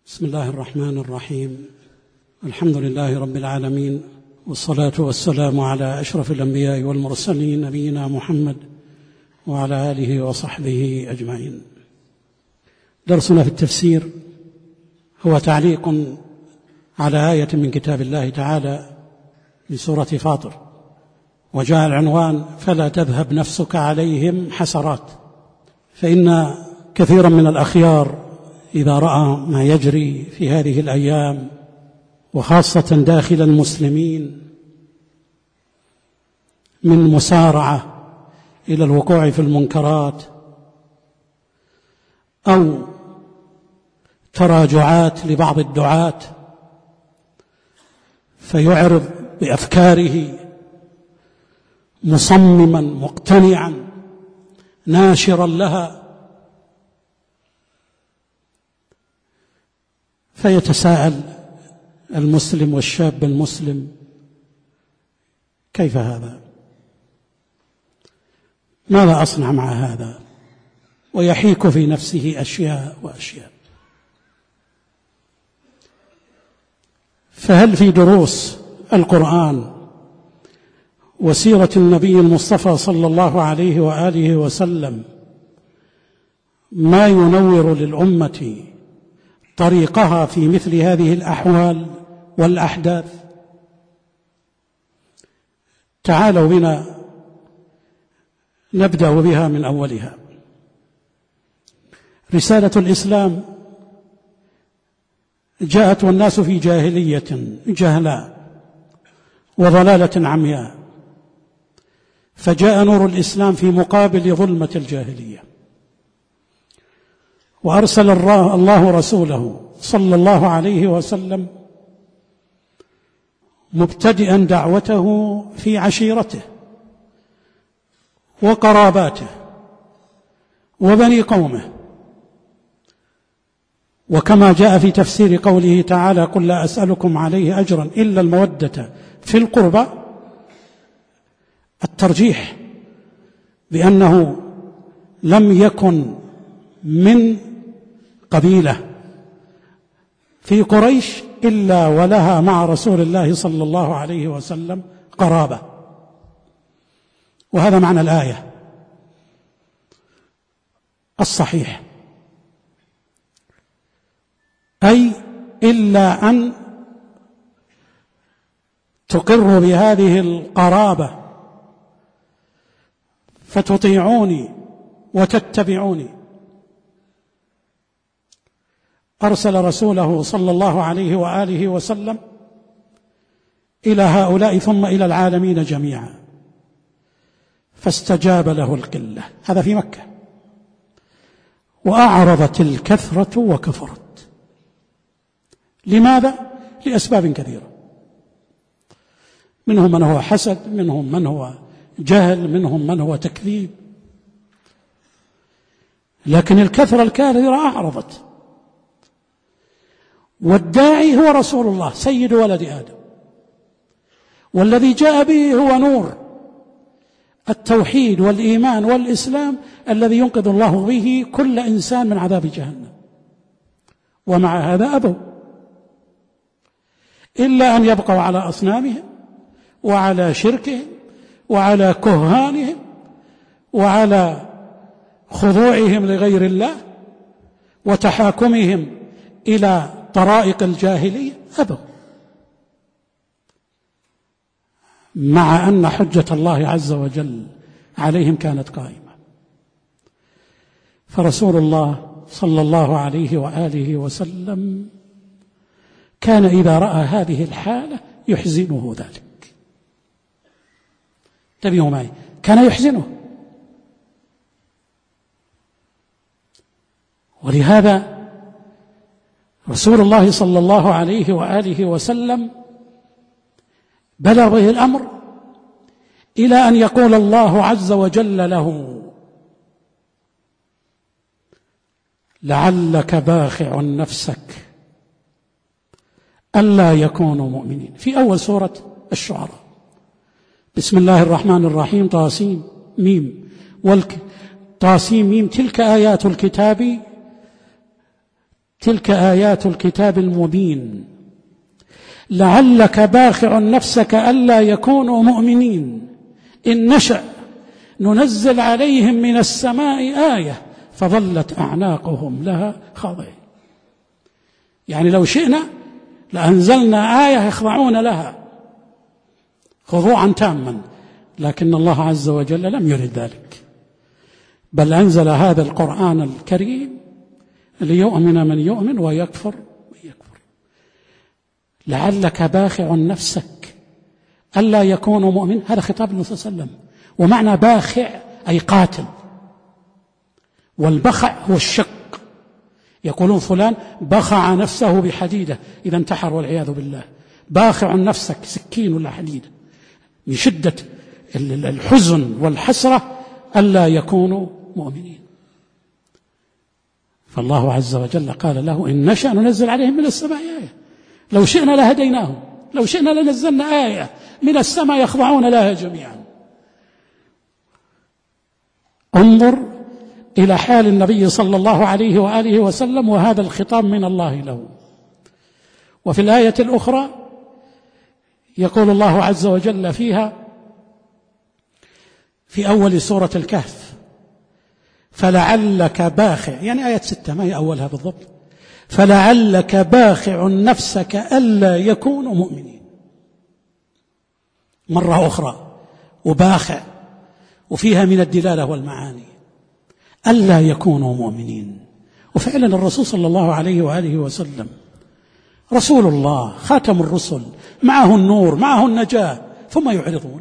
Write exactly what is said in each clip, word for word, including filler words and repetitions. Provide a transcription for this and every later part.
بسم الله الرحمن الرحيم. الحمد لله رب العالمين، والصلاة والسلام على أشرف الأنبياء والمرسلين نبينا محمد وعلى آله وصحبه أجمعين. درسنا في التفسير هو تعليق على آية من كتاب الله تعالى من سورة فاطر، وجاء العنوان: فلا تذهب نفسك عليهم حسرات. فإن كثيرا من الأخيار إذا رأى ما يجري في هذه الأيام، وخاصة داخل المسلمين، من مسارعة إلى الوقوع في المنكرات أو تراجعات لبعض الدعاة، فيعرض بأفكاره مصمما مقتنعا ناشرا لها، فيتساءل المسلم والشاب المسلم: كيف هذا؟ ماذا أصنع مع هذا؟ ويحيك في نفسه أشياء وأشياء. فهل في دروس القرآن وسيرة النبي المصطفى صلى الله عليه وآله وسلم ما ينور للأمة طريقها في مثل هذه الأحوال والأحداث؟ تعالوا بنا نبدأ بها من أولها. رسالة الإسلام جاءت والناس في جاهلية جهلاء وضلالة عمياء، فجاء نور الإسلام في مقابل ظلمة الجاهلية، وأرسل الله رسوله صلى الله عليه وسلم مبتدئا دعوته في عشيرته وقراباته وبني قومه، وكما جاء في تفسير قوله تعالى: قل لا أسألكم عليه أجرا إلا المودة في القربى، الترجيح بأنه لم يكن من قبيلة في قريش إلا ولها مع رسول الله صلى الله عليه وسلم قرابة، وهذا معنى الآية الصحيح، أي إلا أن تقروا بهذه القرابة فتطيعوني وتتبعوني. أرسل رسوله صلى الله عليه وآله وسلم إلى هؤلاء ثم إلى العالمين جميعا، فاستجاب له القلة، هذا في مكة، وأعرضت الكثرة وكفرت. لماذا؟ لأسباب كثيرة، منهم من هو حسد، منهم من هو جهل، منهم من هو تكذيب، لكن الكثرة الكثيرة أعرضت. والداعي هو رسول الله سيد ولد آدم، والذي جاء به هو نور التوحيد والإيمان والإسلام الذي ينقذ الله به كل إنسان من عذاب جهنم. ومع هذا أبوا إلا أن يبقوا على أصنامهم وعلى شركهم وعلى كهانهم وعلى خضوعهم لغير الله وتحاكمهم إلى طرائق الجاهلية، أبوا، مع أن حجة الله عز وجل عليهم كانت قائمة. فرسول الله صلى الله عليه وآله وسلم كان إذا رأى هذه الحالة يحزنه ذلك. انتبهوا معي، كان يحزنه، ولهذا رسول الله صلى الله عليه وآله وسلم بلغ به الأمر إلى أن يقول الله عز وجل له: لعلك باخع نفسك ألا يكونوا مؤمنين، في أول سورة الشعراء. بسم الله الرحمن الرحيم، طاسيم ميم والك طاسيم ميم، تلك آيات الكتاب تلك آيات الكتاب المبين لعلك باخع نفسك ألا يكونوا مؤمنين إن نشأ ننزل عليهم من السماء آية فظلت أعناقهم لها خاضعين. يعني لو شئنا لأنزلنا آية يخضعون لها خضوعا تاما، لكن الله عز وجل لم يرد ذلك، بل أنزل هذا القرآن الكريم ليؤمن من يؤمن ويكفر من يكفر. لعلك باخع نفسك ألا يكونوا مؤمن، هذا خطاب النبي صلى الله عليه وسلم. ومعنى باخع أي قاتل، والبخع هو الشق. يقولون فلان بخع نفسه بحديدة إذا انتحر والعياذ بالله. باخع نفسك سكين ولا حديدة، من شدة الحزن والحسرة ألا يكونوا مؤمنين. فالله عز وجل قال له إن نشأ ننزل عليهم من السماء آية، لو شئنا لهديناهم، لو شئنا لنزلنا آية من السماء يخضعون لها جميعا. انظر إلى حال النبي صلى الله عليه وآله وسلم، وهذا الخطاب من الله له. وفي الآية الأخرى يقول الله عز وجل فيها في أول سورة الكهف فلعلك باخع، يعني آية ستة ما هي أولها بالضبط، فلعلك باخع نفسك ألا يكونوا مؤمنين. مرة أخرى وباخع، وفيها من الدلالة والمعاني ألا يكونوا مؤمنين. وفعلا الرسول صلى الله عليه وآله وسلم رسول الله خاتم الرسل، معه النور معه النجاة، ثم يعرضون.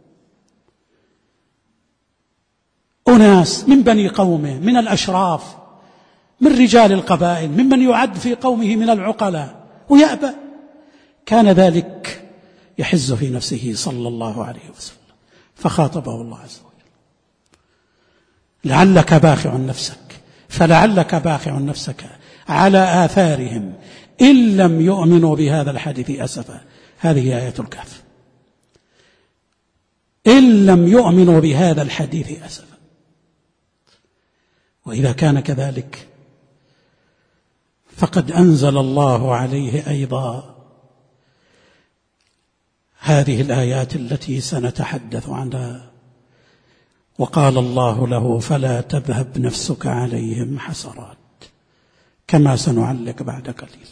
أناس من بني قومه، من الأشراف، من رجال القبائل، ممن يعد في قومه من العقلاء، ويأبى. كان ذلك يحز في نفسه صلى الله عليه وسلم، فخاطبه الله عز وجل لعلك باخع نفسك، فلعلك باخع نفسك على آثارهم إن لم يؤمنوا بهذا الحديث أسفا. هذه آية الكهف. إن لم يؤمنوا بهذا الحديث أسفا. وإذا كان كذلك فقد أنزل الله عليه أيضا هذه الآيات التي سنتحدث عنها، وقال الله له فلا تذهب نفسك عليهم حسرات، كما سنعلق بعد قليل.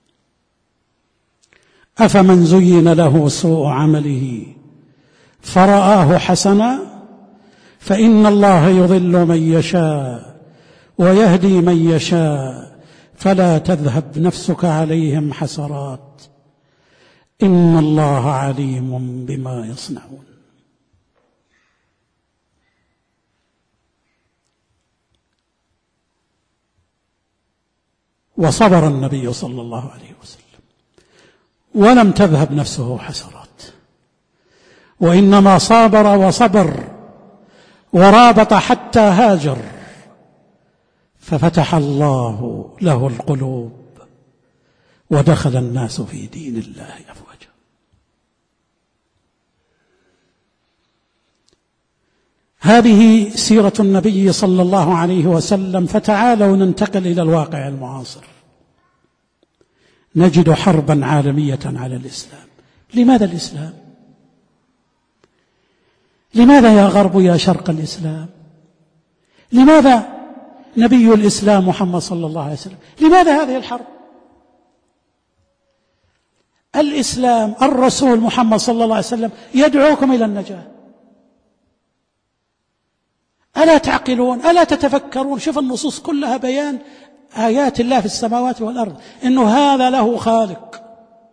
أفمن زين له سوء عمله فرآه حسنا فإن الله يضل من يشاء ويهدي من يشاء فلا تذهب نفسك عليهم حسرات إن الله عليم بما يصنعون. وصبر النبي صلى الله عليه وسلم ولم تذهب نفسه حسرات، وإنما صابر وصبر ورابط حتى هاجر، ففتح الله له القلوب ودخل الناس في دين الله أفواجا. هذه سيرة النبي صلى الله عليه وسلم. فتعالوا ننتقل إلى الواقع المعاصر. نجد حربا عالمية على الإسلام. لماذا الإسلام؟ لماذا يا غرب يا شرق الإسلام؟ لماذا نبي الإسلام محمد صلى الله عليه وسلم؟ لماذا هذه الحرب؟ الإسلام الرسول محمد صلى الله عليه وسلم يدعوكم إلى النجاة. ألا تعقلون؟ ألا تتفكرون؟ شوف النصوص كلها بيان آيات الله في السماوات والأرض، إنه هذا له خالق،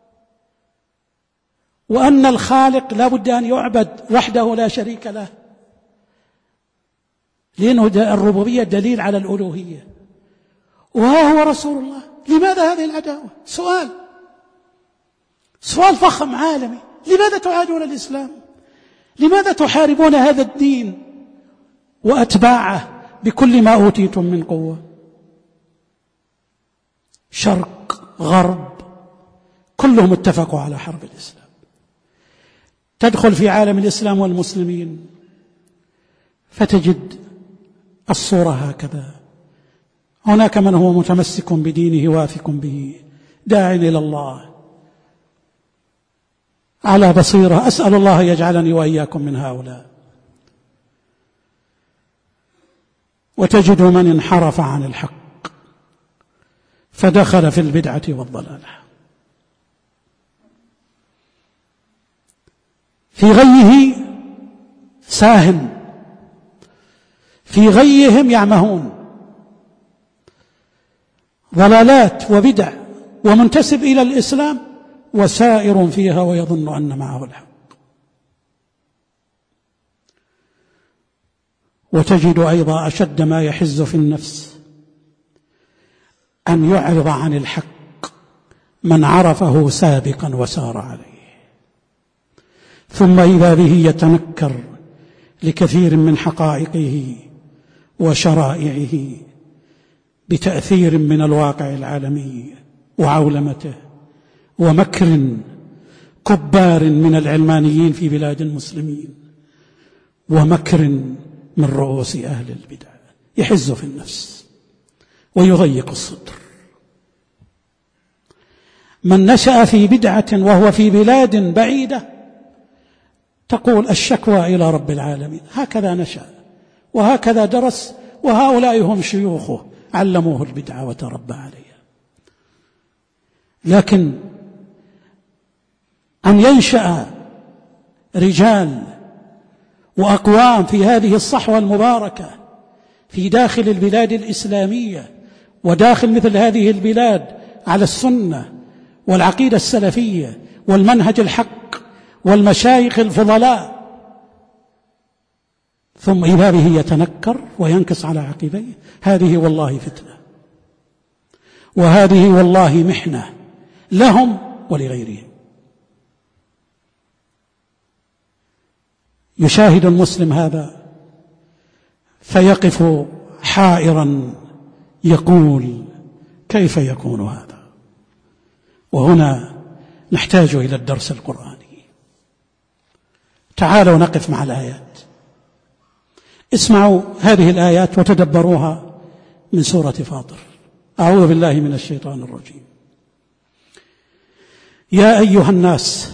وأن الخالق لا بد أن يعبد وحده لا شريك له، لأنه الربوبية دليل على الألوهية، وها هو رسول الله. لماذا هذه العداوة؟ سؤال سؤال فخم عالمي. لماذا تعادون الإسلام؟ لماذا تحاربون هذا الدين وأتباعه بكل ما أوتيتم من قوة؟ شرق غرب كلهم اتفقوا على حرب الإسلام. تدخل في عالم الإسلام والمسلمين فتجد الصورة هكذا: هناك من هو متمسك بدينه واثق به داع إلى الله على بصيرة. أسأل الله يجعلني وإياكم من هؤلاء. وتجد من انحرف عن الحق فدخل في البدعة والضلالة، في غيه ساهم، في غيهم يعمهون، ضلالات وبدع، ومنتسب إلى الإسلام وسائر فيها ويظن أن معه الحق. وتجد أيضا أشد ما يحز في النفس أن يعرض عن الحق من عرفه سابقا وسار عليه، ثم إذا به يتنكر لكثير من حقائقه وشرائعه بتأثير من الواقع العالمي وعولمته ومكر كبار من العلمانيين في بلاد المسلمين ومكر من رؤوس أهل البدع، يحز في النفس ويضيق الصدر. من نشأ في بدعة وهو في بلاد بعيدة تقول الشكوى إلى رب العالمين، هكذا نشأ وهكذا درس، وهؤلاء هم شيوخه علموه البدعة وتربى عليها. لكن أن ينشأ رجال وأقوام في هذه الصحوة المباركة في داخل البلاد الإسلامية وداخل مثل هذه البلاد على السنة والعقيدة السلفية والمنهج الحق والمشايخ الفضلاء، ثم إذا به يتنكر وينكص على عقبيه، هذه والله فتنة، وهذه والله محنة لهم ولغيرهم. يشاهد المسلم هذا فيقف حائرا يقول كيف يكون هذا؟ وهنا نحتاج إلى الدرس القرآني. تعالوا نقف مع الآيات، اسمعوا هذه الآيات وتدبروها من سورة فاطر. أعوذ بالله من الشيطان الرجيم. يا أيها الناس،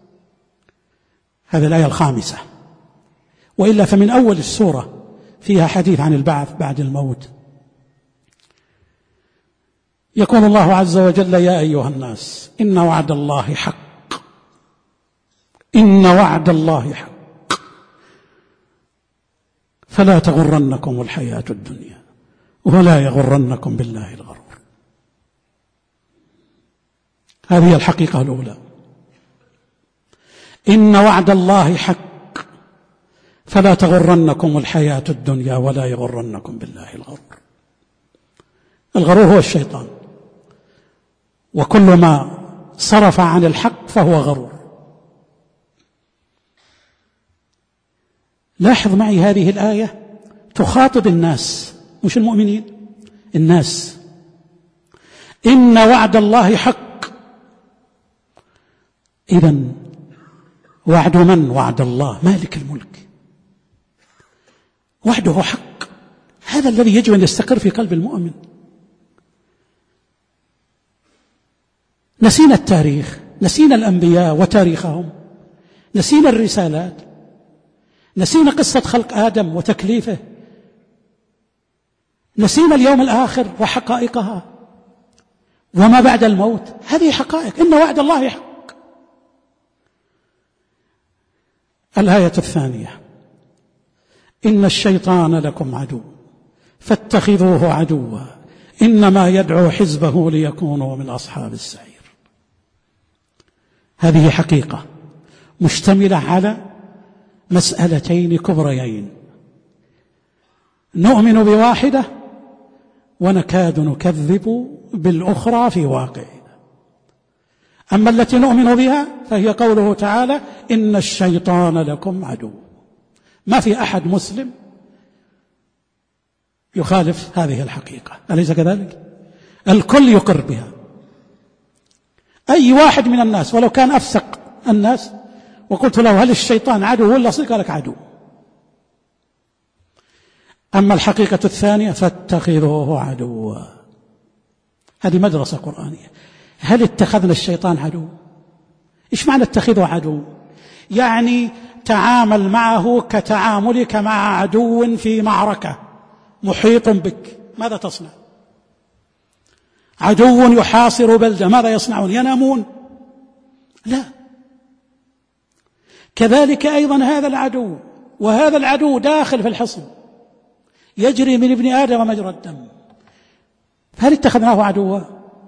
هذه الآية الخامسة، وإلا فمن أول السورة فيها حديث عن البعث بعد الموت. يقول الله عز وجل يا أيها الناس إن وعد الله حق، إن وعد الله حق فلا تغرنكم الحياة الدنيا ولا يغرنكم بالله الغرور. هذه الحقيقة الأولى، إن وعد الله حق فلا تغرنكم الحياة الدنيا ولا يغرنكم بالله الغرور. الغرور هو الشيطان، وكل ما صرف عن الحق فهو غرور. لاحظ معي هذه الآية تخاطب الناس مش المؤمنين، الناس. إن وعد الله حق، إذن وعد من؟ وعد الله مالك الملك، وعده حق. هذا الذي يجب أن يستقر في قلب المؤمن. نسينا التاريخ، نسينا الأنبياء وتاريخهم، نسينا الرسالات، نسينا قصة خلق آدم وتكليفه، نسينا اليوم الآخر وحقائقها وما بعد الموت. هذه حقائق، إن وعد الله حق. الآية الثانية إن الشيطان لكم عدو فاتخذوه عدوا إنما يدعو حزبه ليكونوا من أصحاب السعير. هذه حقيقة مشتملة على مسألتين كبريين، نؤمن بواحدة ونكاد نكذب بالأخرى في واقعنا. أما التي نؤمن بها فهي قوله تعالى إن الشيطان لكم عدو. ما في أحد مسلم يخالف هذه الحقيقة، أليس كذلك؟ الكل يقر بها. أي واحد من الناس ولو كان أفسق الناس وقلت له هل الشيطان عدو ولا صديق؟ قال لك عدو. أما الحقيقة الثانية فاتخذوه عدوا. هذه مدرسة قرآنية. هل اتخذنا الشيطان عدو؟ إيش معنى اتخذه عدو؟ يعني تعامل معه كتعاملك مع عدو في معركة محيط بك، ماذا تصنع؟ عدو يحاصر بلدة، ماذا يصنعون؟ ينامون؟ لا. كذلك أيضا هذا العدو، وهذا العدو داخل في الحصن يجري من ابن آدم مجرى الدم. هل اتخذناه عدوا؟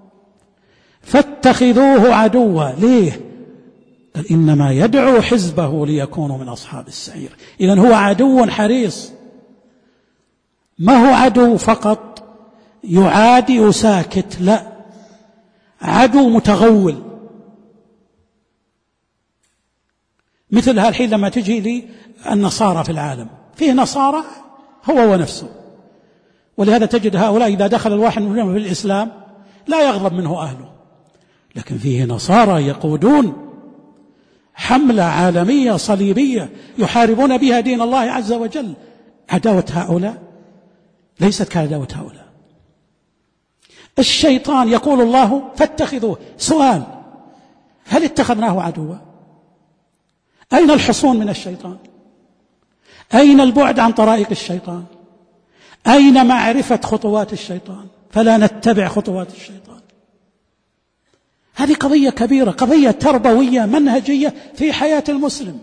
فاتخذوه عدوا. ليه؟ قال إنما يدعو حزبه ليكونوا من أصحاب السعير. إذن هو عدو حريص، ما هو عدو فقط يعادي وساكت، لا، عدو متغول. مثل هالحين لما تجي لي النصارى في العالم، فيه نصارى هو ونفسه، ولهذا تجد هؤلاء إذا دخل الواحد منهم في الإسلام لا يغضب منه أهله، لكن فيه نصارى يقودون حملة عالمية صليبية يحاربون بها دين الله عز وجل. عداوة هؤلاء ليست كعداوة هؤلاء. الشيطان يقول الله فاتخذوه. سؤال: هل اتخذناه عدوا؟ أين الحصون من الشيطان؟ أين البعد عن طرائق الشيطان؟ أين معرفة خطوات الشيطان فلا نتبع خطوات الشيطان؟ هذه قضية كبيرة، قضية تربوية منهجية في حياة المسلم،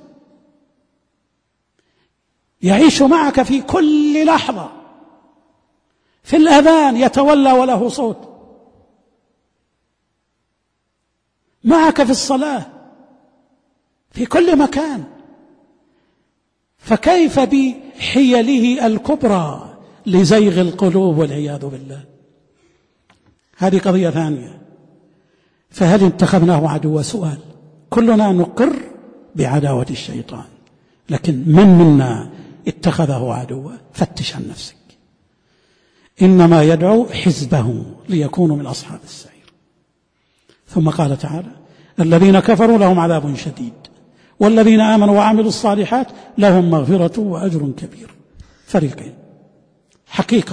يعيش معك في كل لحظة. في الأذان يتولى وله صوت، معك في الصلاة، في كل مكان. فكيف بحيله الكبرى لزيغ القلوب والعياذ بالله؟ هذه قضية ثانية. فهل اتخذناه عدوا؟ سؤال. كلنا نقر بعداوة الشيطان، لكن من منا اتخذه عدوا؟ فتش عن نفسك. إنما يدعو حزبه ليكونوا من أصحاب السعير. ثم قال تعالى: الذين كفروا لهم عذاب شديد والذين آمنوا وعملوا الصالحات لهم مغفرة وأجر كبير. فريقين، حقيقة: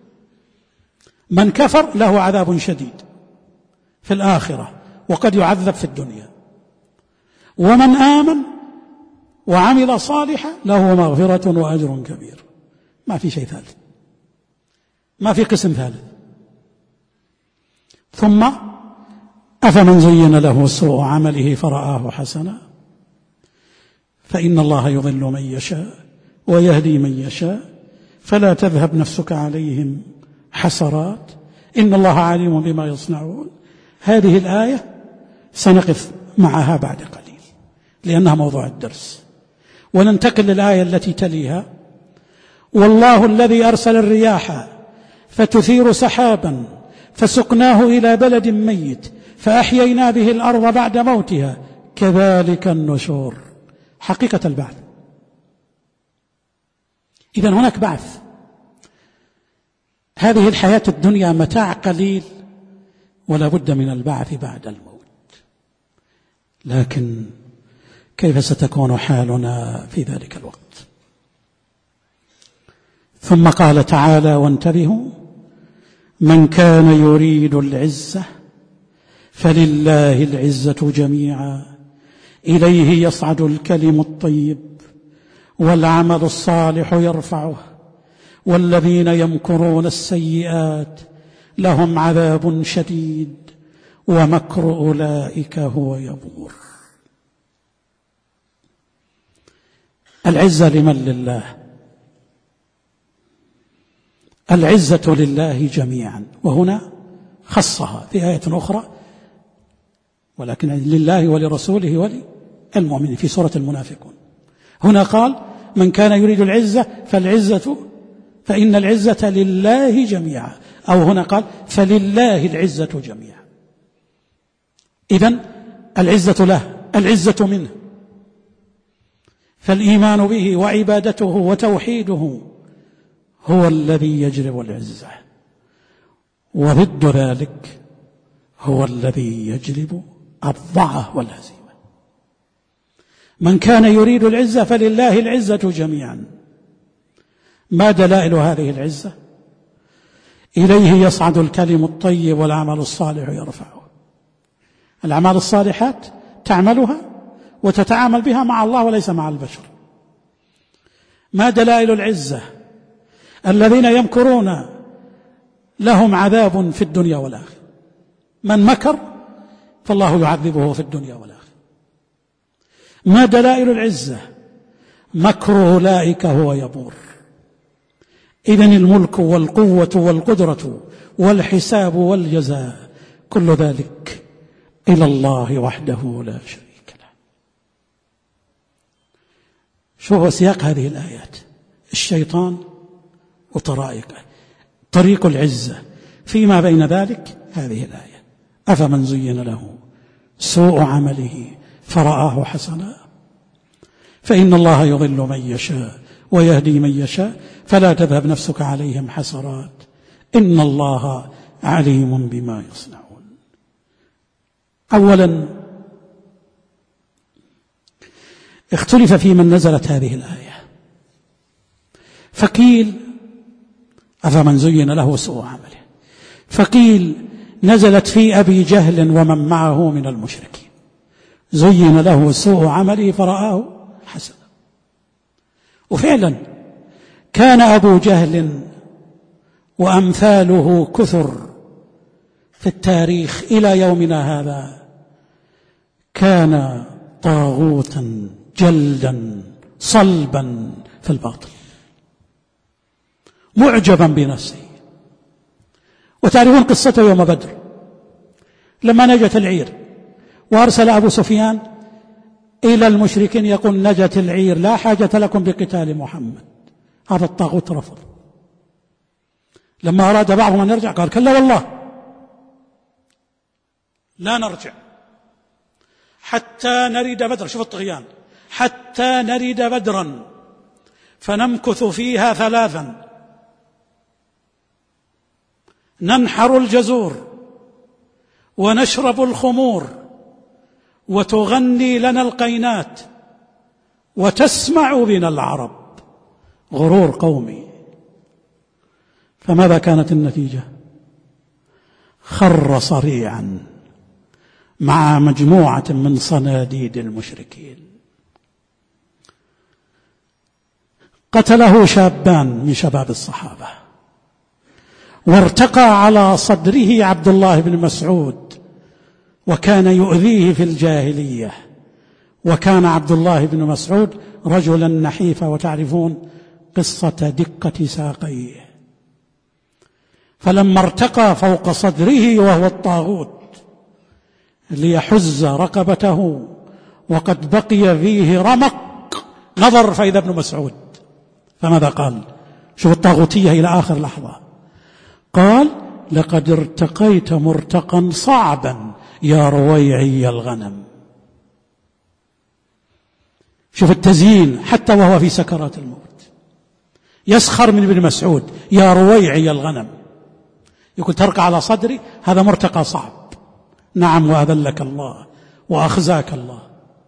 من كفر له عذاب شديد في الآخرة وقد يعذب في الدنيا، ومن آمن وعمل صالحا له مغفرة وأجر كبير. ما في شيء ثالث، ما في قسم ثالث. ثم: أفمن زين له سوء عمله فرآه حسنا فإن الله يضل من يشاء ويهدي من يشاء فلا تذهب نفسك عليهم حسرات إن الله عليم بما يصنعون. هذه الآية سنقف معها بعد قليل لأنها موضوع الدرس، وننتقل للآية التي تليها: والله الذي أرسل الرياح فتثير سحابا فسقناه إلى بلد ميت فأحيينا به الأرض بعد موتها كذلك النشور. حقيقة البعث. إذن هناك بعث. هذه الحياة الدنيا متاع قليل ولا بد من البعث بعد الموت. لكن كيف ستكون حالنا في ذلك الوقت؟ ثم قال تعالى: وانتبهوا من كان يريد العزة فلله العزة جميعا إليه يصعد الكلم الطيب والعمل الصالح يرفعه والذين يمكرون السيئات لهم عذاب شديد ومكر أولئك هو يبور. العزة لمن؟ لله. العزة لله جميعا، وهنا خصها في آية أخرى: ولكن لله ولرسوله وللمؤمنين في سورة المنافقون. هنا قال: من كان يريد العزة فالعزة فإن العزة لله جميعا، أو هنا قال: فلله العزة جميعا. إذن العزة له، العزة منه. فالإيمان به وعبادته وتوحيده هو الذي يجلب العزة، وضد ذلك هو الذي يجلب الضعف والهزيمة. من كان يريد العزة فلله العزة جميعا. ما دلائل هذه العزة؟ إليه يصعد الكلم الطيب والعمل الصالح يرفعه. الأعمال الصالحات تعملها وتتعامل بها مع الله وليس مع البشر. ما دلائل العزة؟ الذين يمكرون لهم عذاب في الدنيا والآخرة. من مكر فالله يعذبه في الدنيا والآخرة. ما دلائل العزة؟ مكر أولئك هو يبور. إذن الملك والقوة والقدرة والحساب والجزاء كل ذلك إلى الله وحده لا شريك له. شو هو سياق هذه الآيات؟ الشيطان وطرائقه، طريق العزة فيما بين ذلك هذه الآية: أفمن زين له سوء عمله فرآه حسنا فإن الله يضل من يشاء ويهدي من يشاء فلا تذهب نفسك عليهم حسرات إن الله عليم بما يصنعون. أولا، اختلف في من نزلت هذه الآية، فقيل أفمن زين له سوء عمله، فقيل نزلت في أبي جهل ومن معه من المشركين، زين له سوء عمله فرآه حسنا. وفعلا كان أبو جهل وأمثاله كثر في التاريخ إلى يومنا هذا، كان طاغوتا جلدا صلبا في الباطل معجبا بنفسه. وتعرفون قصته يوم بدر لما نجت العير وأرسل أبو سفيان إلى المشركين يقول: نجت العير لا حاجة لكم بقتال محمد. هذا الطاغوت رفض. لما أراد بعضهم أن يرجع قال: كلا والله لا نرجع حتى نريد بدر. شوف الطغيان: حتى نريد بدرا فنمكث فيها ثلاثا، ننحر الجزور ونشرب الخمور وتغني لنا القينات وتسمع بنا العرب. غرور قومي. فماذا كانت النتيجة؟ خر صريعا مع مجموعة من صناديد المشركين. قتله شابان من شباب الصحابة، وارتقى على صدره عبد الله بن مسعود، وكان يؤذيه في الجاهلية. وكان عبد الله بن مسعود رجلا نحيفا، وتعرفون قصة دقة ساقيه. فلما ارتقى فوق صدره وهو الطاغوت ليحز رقبته وقد بقي فيه رمق، نظر فإذا ابن مسعود. فماذا قال؟ شوف الطاغوتية إلى آخر لحظة. قال: لقد ارتقيت مرتقا صعبا يا رويعي الغنم. شوف التزيين حتى وهو في سكرات الموت، يسخر من ابن مسعود: يا رويعي الغنم. يقول: ترقى على صدري، هذا مرتقى صعب. نعم، وأذلك الله وأخزاك الله.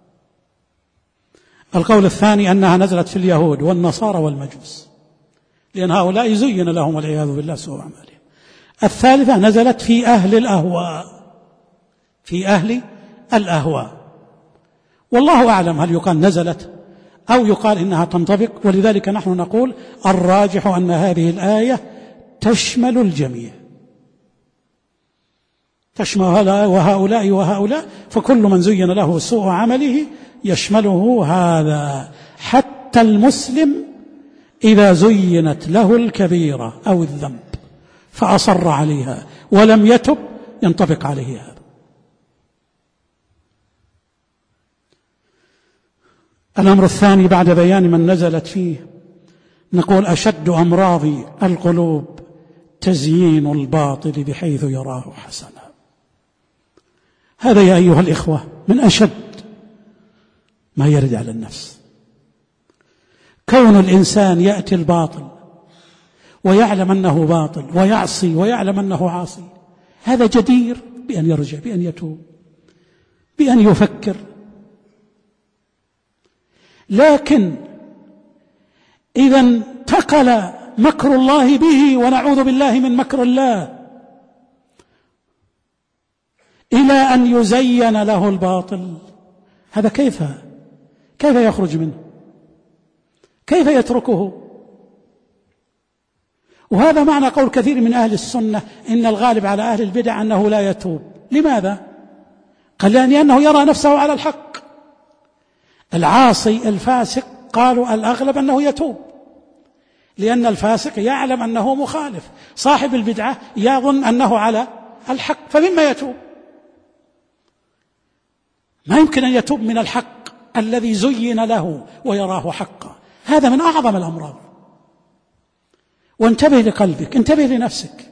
القول الثاني أنها نزلت في اليهود والنصارى والمجوس، لأن هؤلاء زين لهم والعياذ بالله سوء أعمالهم. الثالثة نزلت في أهل الأهواء، في أهل الأهواء. والله أعلم هل يقال نزلت أو يقال إنها تنطبق، ولذلك نحن نقول الراجح أن هذه الآية تشمل الجميع، تشمل وهؤلاء وهؤلاء، فكل من زين له سوء عمله يشمله هذا. حتى المسلم إذا زينت له الكبيرة أو الذنب فأصر عليها ولم يتب ينطبق عليه هذا. الأمر الثاني بعد بيان من نزلت فيه، نقول: أشد أمراض القلوب تزيين الباطل بحيث يراه حسنا. هذا يا أيها الإخوة من أشد ما يرد على النفس. كون الإنسان يأتي الباطل ويعلم أنه باطل ويعصي ويعلم أنه عاصي، هذا جدير بأن يرجع، بأن يتوب، بأن يفكر. لكن إذا انتقل مكر الله به ونعوذ بالله من مكر الله إلى أن يزين له الباطل. هذا كيف كيف يخرج منه؟ كيف يتركه؟ وهذا معنى قول كثير من أهل السنة إن الغالب على أهل البدع أنه لا يتوب. لماذا؟ قال لأنه يرى نفسه على الحق. العاصي الفاسق قالوا الأغلب أنه يتوب، لأن الفاسق يعلم أنه مخالف، صاحب البدعة يظن أنه على الحق، فمما يتوب؟ ما يمكن أن يتوب من الحق الذي زين له ويراه حقا. هذا من أعظم الأمراض. وانتبه لقلبك، انتبه لنفسك،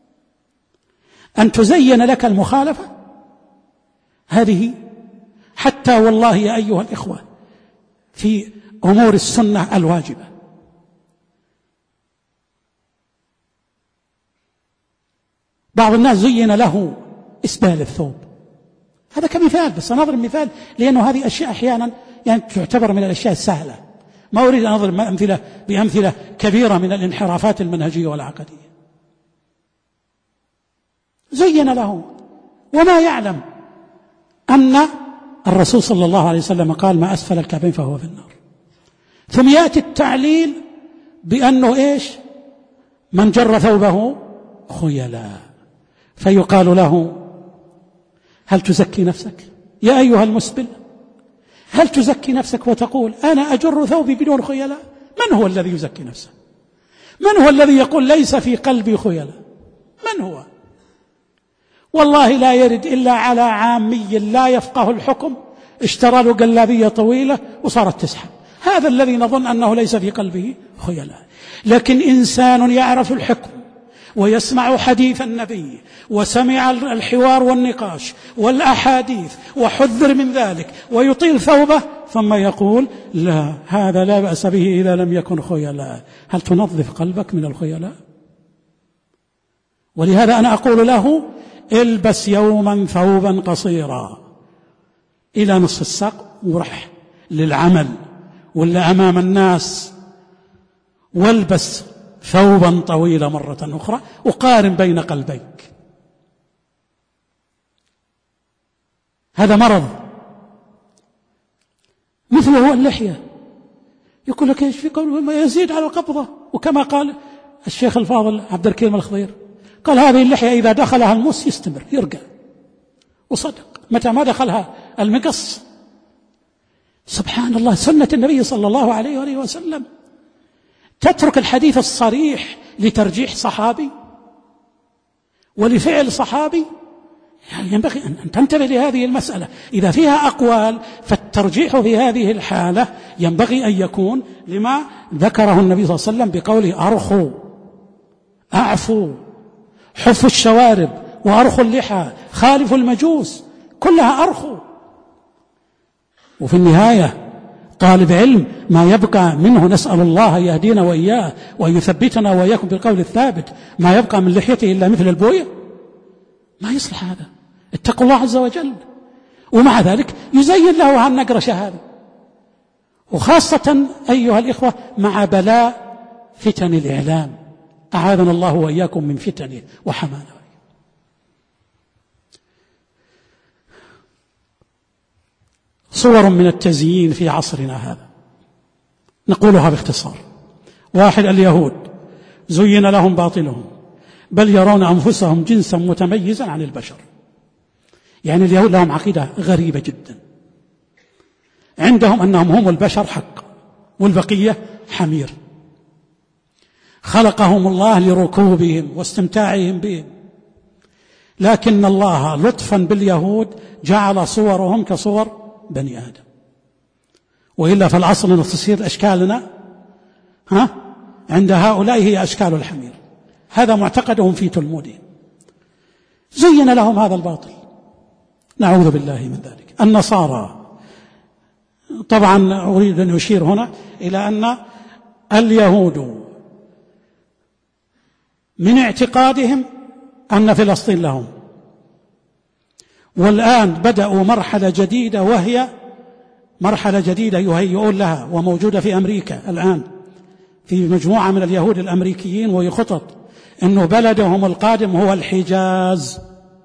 أن تزين لك المخالفة هذه حتى والله يا أيها الإخوة في أمور السنة الواجبة. بعض الناس زين له إسبال الثوب، هذا كمثال بس، أنا أضرب مثال لأنه هذه أشياء أحيانا يعني تعتبر من الأشياء السهلة، ما أريد أن أضرب أمثلة بأمثلة كبيرة من الانحرافات المنهجية والعقدية. زين له وما يعلم أن الرسول صلى الله عليه وسلم قال ما أسفل الكعبين فهو في النار، ثم يأتي التعليل بأنه إيش؟ من جر ثوبه خيلا، فيقال له هل تزكي نفسك يا أيها المسبل؟ هل تزكي نفسك وتقول أنا أجر ثوبي بدون خيلاء؟ من هو الذي يزكي نفسه؟ من هو الذي يقول ليس في قلبي خيلاء؟ من هو؟ والله لا يرد إلا على عامي لا يفقه الحكم اشترى له قلابية طويلة وصارت تسحب، هذا الذي نظن أنه ليس في قلبه خيلاء. لكن إنسان يعرف الحكم ويسمع حديث النبي وسمع الحوار والنقاش والأحاديث وحذر من ذلك ويطيل ثوبه ثم يقول لا هذا لا بأس به إذا لم يكن خيلاء، هل تنظف قلبك من الخيلاء؟ ولهذا أنا أقول له البس يوما ثوبا قصيرا إلى نصف الساق ورح للعمل ولا أمام الناس، والبس ثوبا طويلا مرة أخرى، وقارن بين قلبيك. هذا مرض. مثله هو اللحية، يقول لك ايش في قوله ما يزيد على القبضة، وكما قال الشيخ الفاضل عبد الكريم الخضير قال هذه اللحية إذا دخلها المس يستمر يرقى، وصدق متى ما دخلها المقص. سبحان الله، سنة النبي صلى الله عليه وآله وسلم. تترك الحديث الصريح لترجيح صحابي ولفعل صحابي؟ يعني ينبغي أن تنتبه لهذه المسألة. إذا فيها أقوال فالترجيح في هذه الحالة ينبغي أن يكون لما ذكره النبي صلى الله عليه وسلم بقوله أرخوا أعفوا حفوا الشوارب وأرخوا اللحى خالفوا المجوس، كلها أرخوا. وفي النهاية طالب علم ما يبقى منه، نسأل الله يهدينا وإياه ويثبتنا وإياكم بالقول الثابت، ما يبقى من لحيته إلا مثل البوية، ما يصلح هذا. اتقوا الله عز وجل. ومع ذلك يزين له هالنقرشة هذه، وخاصة أيها الإخوة مع بلاء فتن الإعلام، أعاذنا الله وإياكم من فتنه وحمانه. صور من التزيين في عصرنا هذا نقولها باختصار. واحد، اليهود زين لهم باطلهم بل يرون أنفسهم جنسا متميزا عن البشر. يعني اليهود لهم عقيدة غريبة جدا، عندهم أنهم هم البشر حق والبقية حمير، خلقهم الله لركوبهم واستمتاعهم بهم، لكن الله لطفا باليهود جعل صورهم كصور بني آدم، وإلا في الأصل تصير أشكالنا ها عند هؤلاء هي أشكال الحمير. هذا معتقدهم في تلمودهم. زين لهم هذا الباطل، نعوذ بالله من ذلك. النصارى طبعا أريد أن أشير هنا إلى أن اليهود من اعتقادهم أن فلسطين لهم، والآن بدأوا مرحلة جديدة وهي مرحلة جديدة يهيئون لها وموجودة في أمريكا الآن، في مجموعة من اليهود الأمريكيين وهي خطط أنه بلدهم القادم هو الحجاز،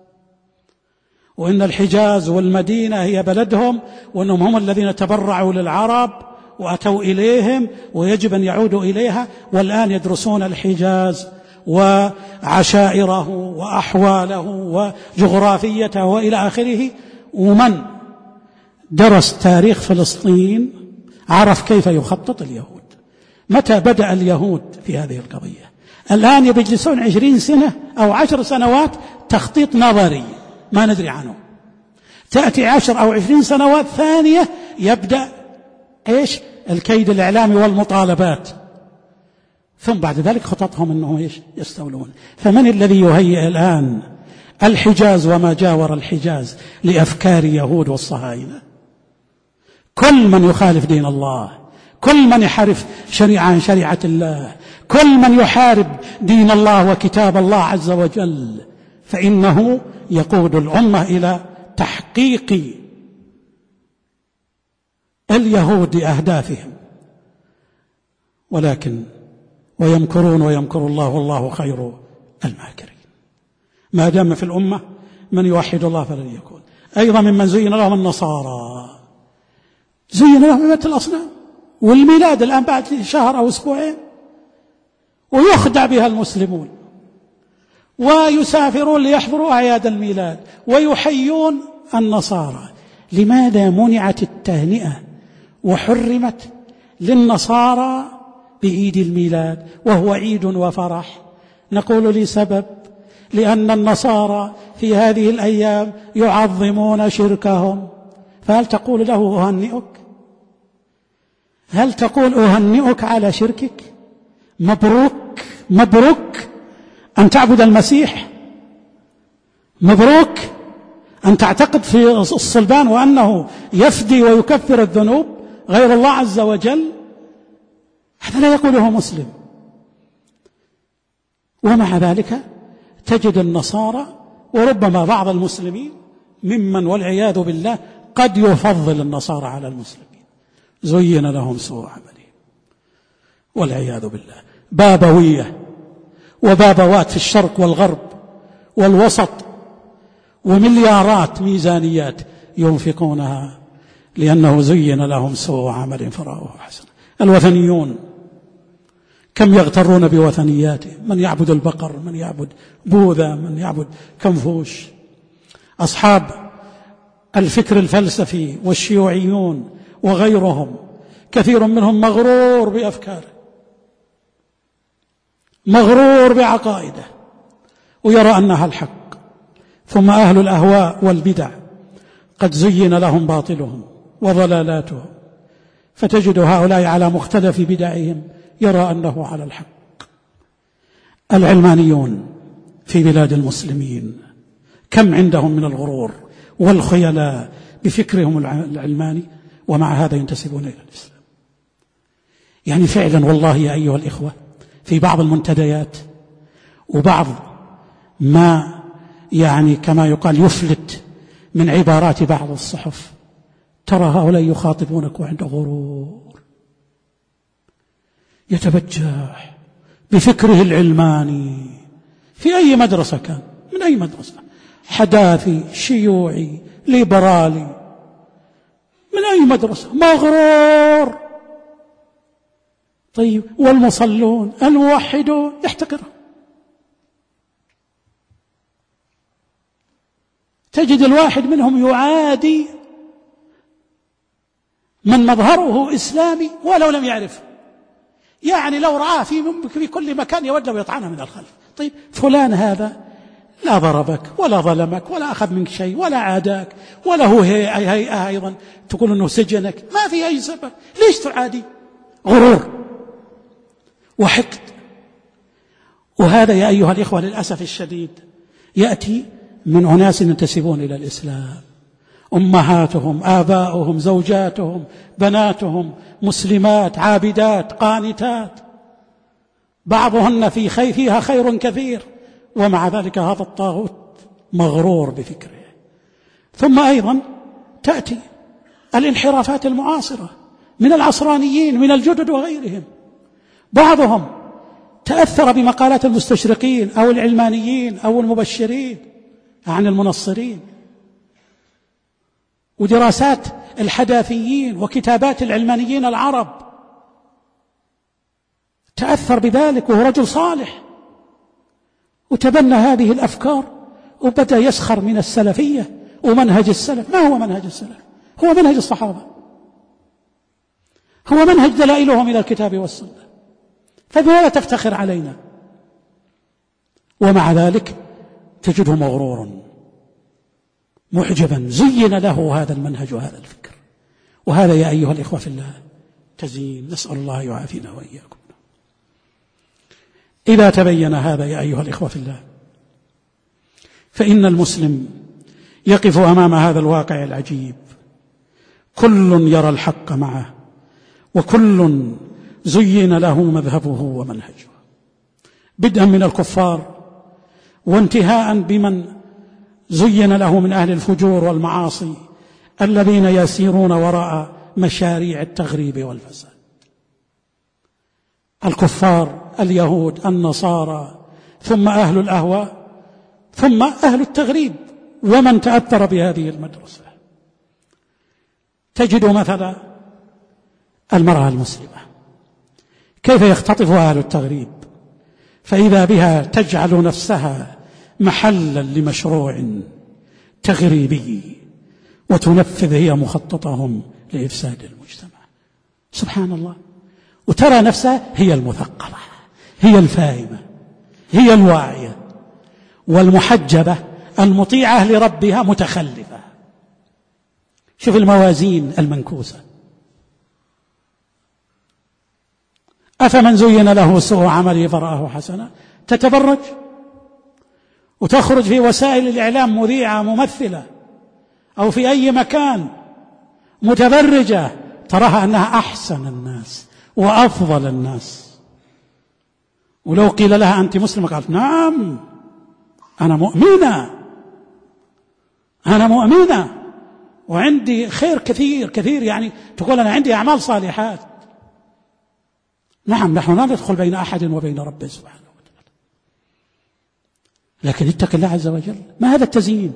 وإن الحجاز والمدينة هي بلدهم، وأنهم هم الذين تبرعوا للعرب وأتوا إليهم ويجب أن يعودوا إليها، والآن يدرسون الحجاز وعشائره وأحواله وجغرافيته وإلى آخره. ومن درس تاريخ فلسطين عرف كيف يخطط اليهود. متى بدأ اليهود في هذه القضية؟ الآن يجلسون عشرين سنة أو عشر سنوات تخطيط نظري ما ندري عنه، تأتي عشر أو عشرين سنوات ثانية يبدأ إيش؟ الكيد الإعلامي والمطالبات، ثم بعد ذلك خططهم أنه إيش؟ يستولون. فمن الذي يهيئ الآن الحجاز وما جاور الحجاز لأفكار يهود والصهاينة؟ كل من يخالف دين الله، كل من يحرف شريعة عن شريعة الله، كل من يحارب دين الله وكتاب الله عز وجل، فإنه يقود الأمة إلى تحقيق اليهود أهدافهم. ولكن ويمكرون ويمكر الله والله خير الماكرين. ما دام في الأمة من يوحد الله فلن يكون. أيضا ممن زين لهم النصارى، زين لهم عبادة الأصنام والميلاد الآن بعد شهر أو أسبوعين، ويخدع بها المسلمون، ويسافرون ليحضروا أعياد الميلاد ويحيون النصارى. لماذا منعت التهنئة وحرمت للنصارى بعيد الميلاد وهو عيد وفرح؟ نقول لسبب، لأن النصارى في هذه الأيام يعظمون شركهم. فهل تقول له أهنئك؟ هل تقول أهنئك على شركك؟ مبروك مبروك أن تعبد المسيح، مبروك أن تعتقد في الصلبان وأنه يفدي ويكفر الذنوب غير الله عز وجل. هذا لا يقوله مسلم. ومع ذلك تجد النصارى وربما بعض المسلمين ممن والعياذ بالله قد يفضل النصارى على المسلمين، زين لهم سوء عملهم والعياذ بالله. بابوية وبابوات في الشرق والغرب والوسط، ومليارات ميزانيات ينفقونها لأنه زين لهم سوء عمل فرأوه حسنا. الوثنيون كم يغترون بوثنياتهم، من يعبد البقر، من يعبد بوذا، من يعبد كنفوش. أصحاب الفكر الفلسفي والشيوعيون وغيرهم كثير منهم مغرور بأفكاره، مغرور بعقائده، ويرى أنها الحق. ثم أهل الأهواء والبدع قد زين لهم باطلهم وضلالاتهم، فتجد هؤلاء على مختلف بدعهم يرى أنه على الحق. العلمانيون في بلاد المسلمين كم عندهم من الغرور والخيلاء بفكرهم العلماني، ومع هذا ينتسبون إلى الإسلام. يعني فعلا والله يا أيها الإخوة، في بعض المنتديات وبعض ما يعني كما يقال يفلت من عبارات بعض الصحف، ترى هؤلاء يخاطبونك وعند غرور، يتبجح بفكره العلماني في أي مدرسة كان، من أي مدرسة، حداثي، شيوعي، ليبرالي، من أي مدرسة، مغرور. طيب والمصلون الموحدون يحتقرهم. تجد الواحد منهم يعادي من مظهره إسلامي ولو لم يعرفه، يعني لو رآه في كل مكان يود لو يطعنه من الخلف. طيب فلان هذا لا ضربك ولا ظلمك ولا أخذ منك شيء ولا عاداك ولا هو هيئة أيضا تقول أنه سجنك، ما في أي سبب، ليش تعادي؟ غرور وحقد. وهذا يا أيها الإخوة للأسف الشديد يأتي من أناس ينتسبون إلى الإسلام، أمهاتهم، آباؤهم، زوجاتهم، بناتهم مسلمات عابدات قانتات، بعضهن في خير فيها خير كثير، ومع ذلك هذا الطاغوت مغرور بفكره. ثم أيضا تأتي الانحرافات المعاصرة من العصرانيين من الجدد وغيرهم، بعضهم تأثر بمقالات المستشرقين أو العلمانيين أو المبشرين عن المنصرين، ودراسات الحداثيين وكتابات العلمانيين العرب، تأثر بذلك وهو رجل صالح، وتبنى هذه الأفكار وبدأ يسخر من السلفية ومنهج السلف. ما هو منهج السلف؟ هو منهج الصحابة، هو منهج دلائلهم إلى الكتاب والسنة، فبماذا تفتخر علينا؟ ومع ذلك تجده مغرورا محجبا، زين له هذا المنهج وهذا الفكر. وهذا يا أيها الإخوة في الله تزيين، نسأل الله يعافينا وإياكم. إذا تبين هذا يا أيها الإخوة في الله، فإن المسلم يقف أمام هذا الواقع العجيب، كل يرى الحق معه، وكل زين له مذهبه ومنهجه، بدءا من الكفار وانتهاء بمن زين له من أهل الفجور والمعاصي الذين يسيرون وراء مشاريع التغريب والفساد. الكفار، اليهود، النصارى، ثم أهل الأهواء، ثم أهل التغريب ومن تأثر بهذه المدرسة. تجد مثلا المرأة المسلمة كيف يختطفها أهل التغريب، فإذا بها تجعل نفسها محلا لمشروع تغريبي وتنفذ هي مخططهم لإفساد المجتمع. سبحان الله. وترى نفسها هي المثقفة، هي الفاهمة، هي الواعية، والمحجبة المطيعة لربها متخلفة. شوف الموازين المنكوسة. أفمن زين له سوء عمله فرآه حسنا، تتبرج وتخرج في وسائل الإعلام مذيعة ممثلة أو في أي مكان متبرجة، تراها أنها أحسن الناس وأفضل الناس. ولو قيل لها أنت مسلمة قالت نعم أنا مؤمنة، أنا مؤمنة وعندي خير كثير كثير، يعني تقول أنا عندي أعمال صالحات. نعم، نحن لا ندخل بين أحد وبين ربه سبحانه وتعالى، لكن اتق الله عز وجل. ما هذا التزيين؟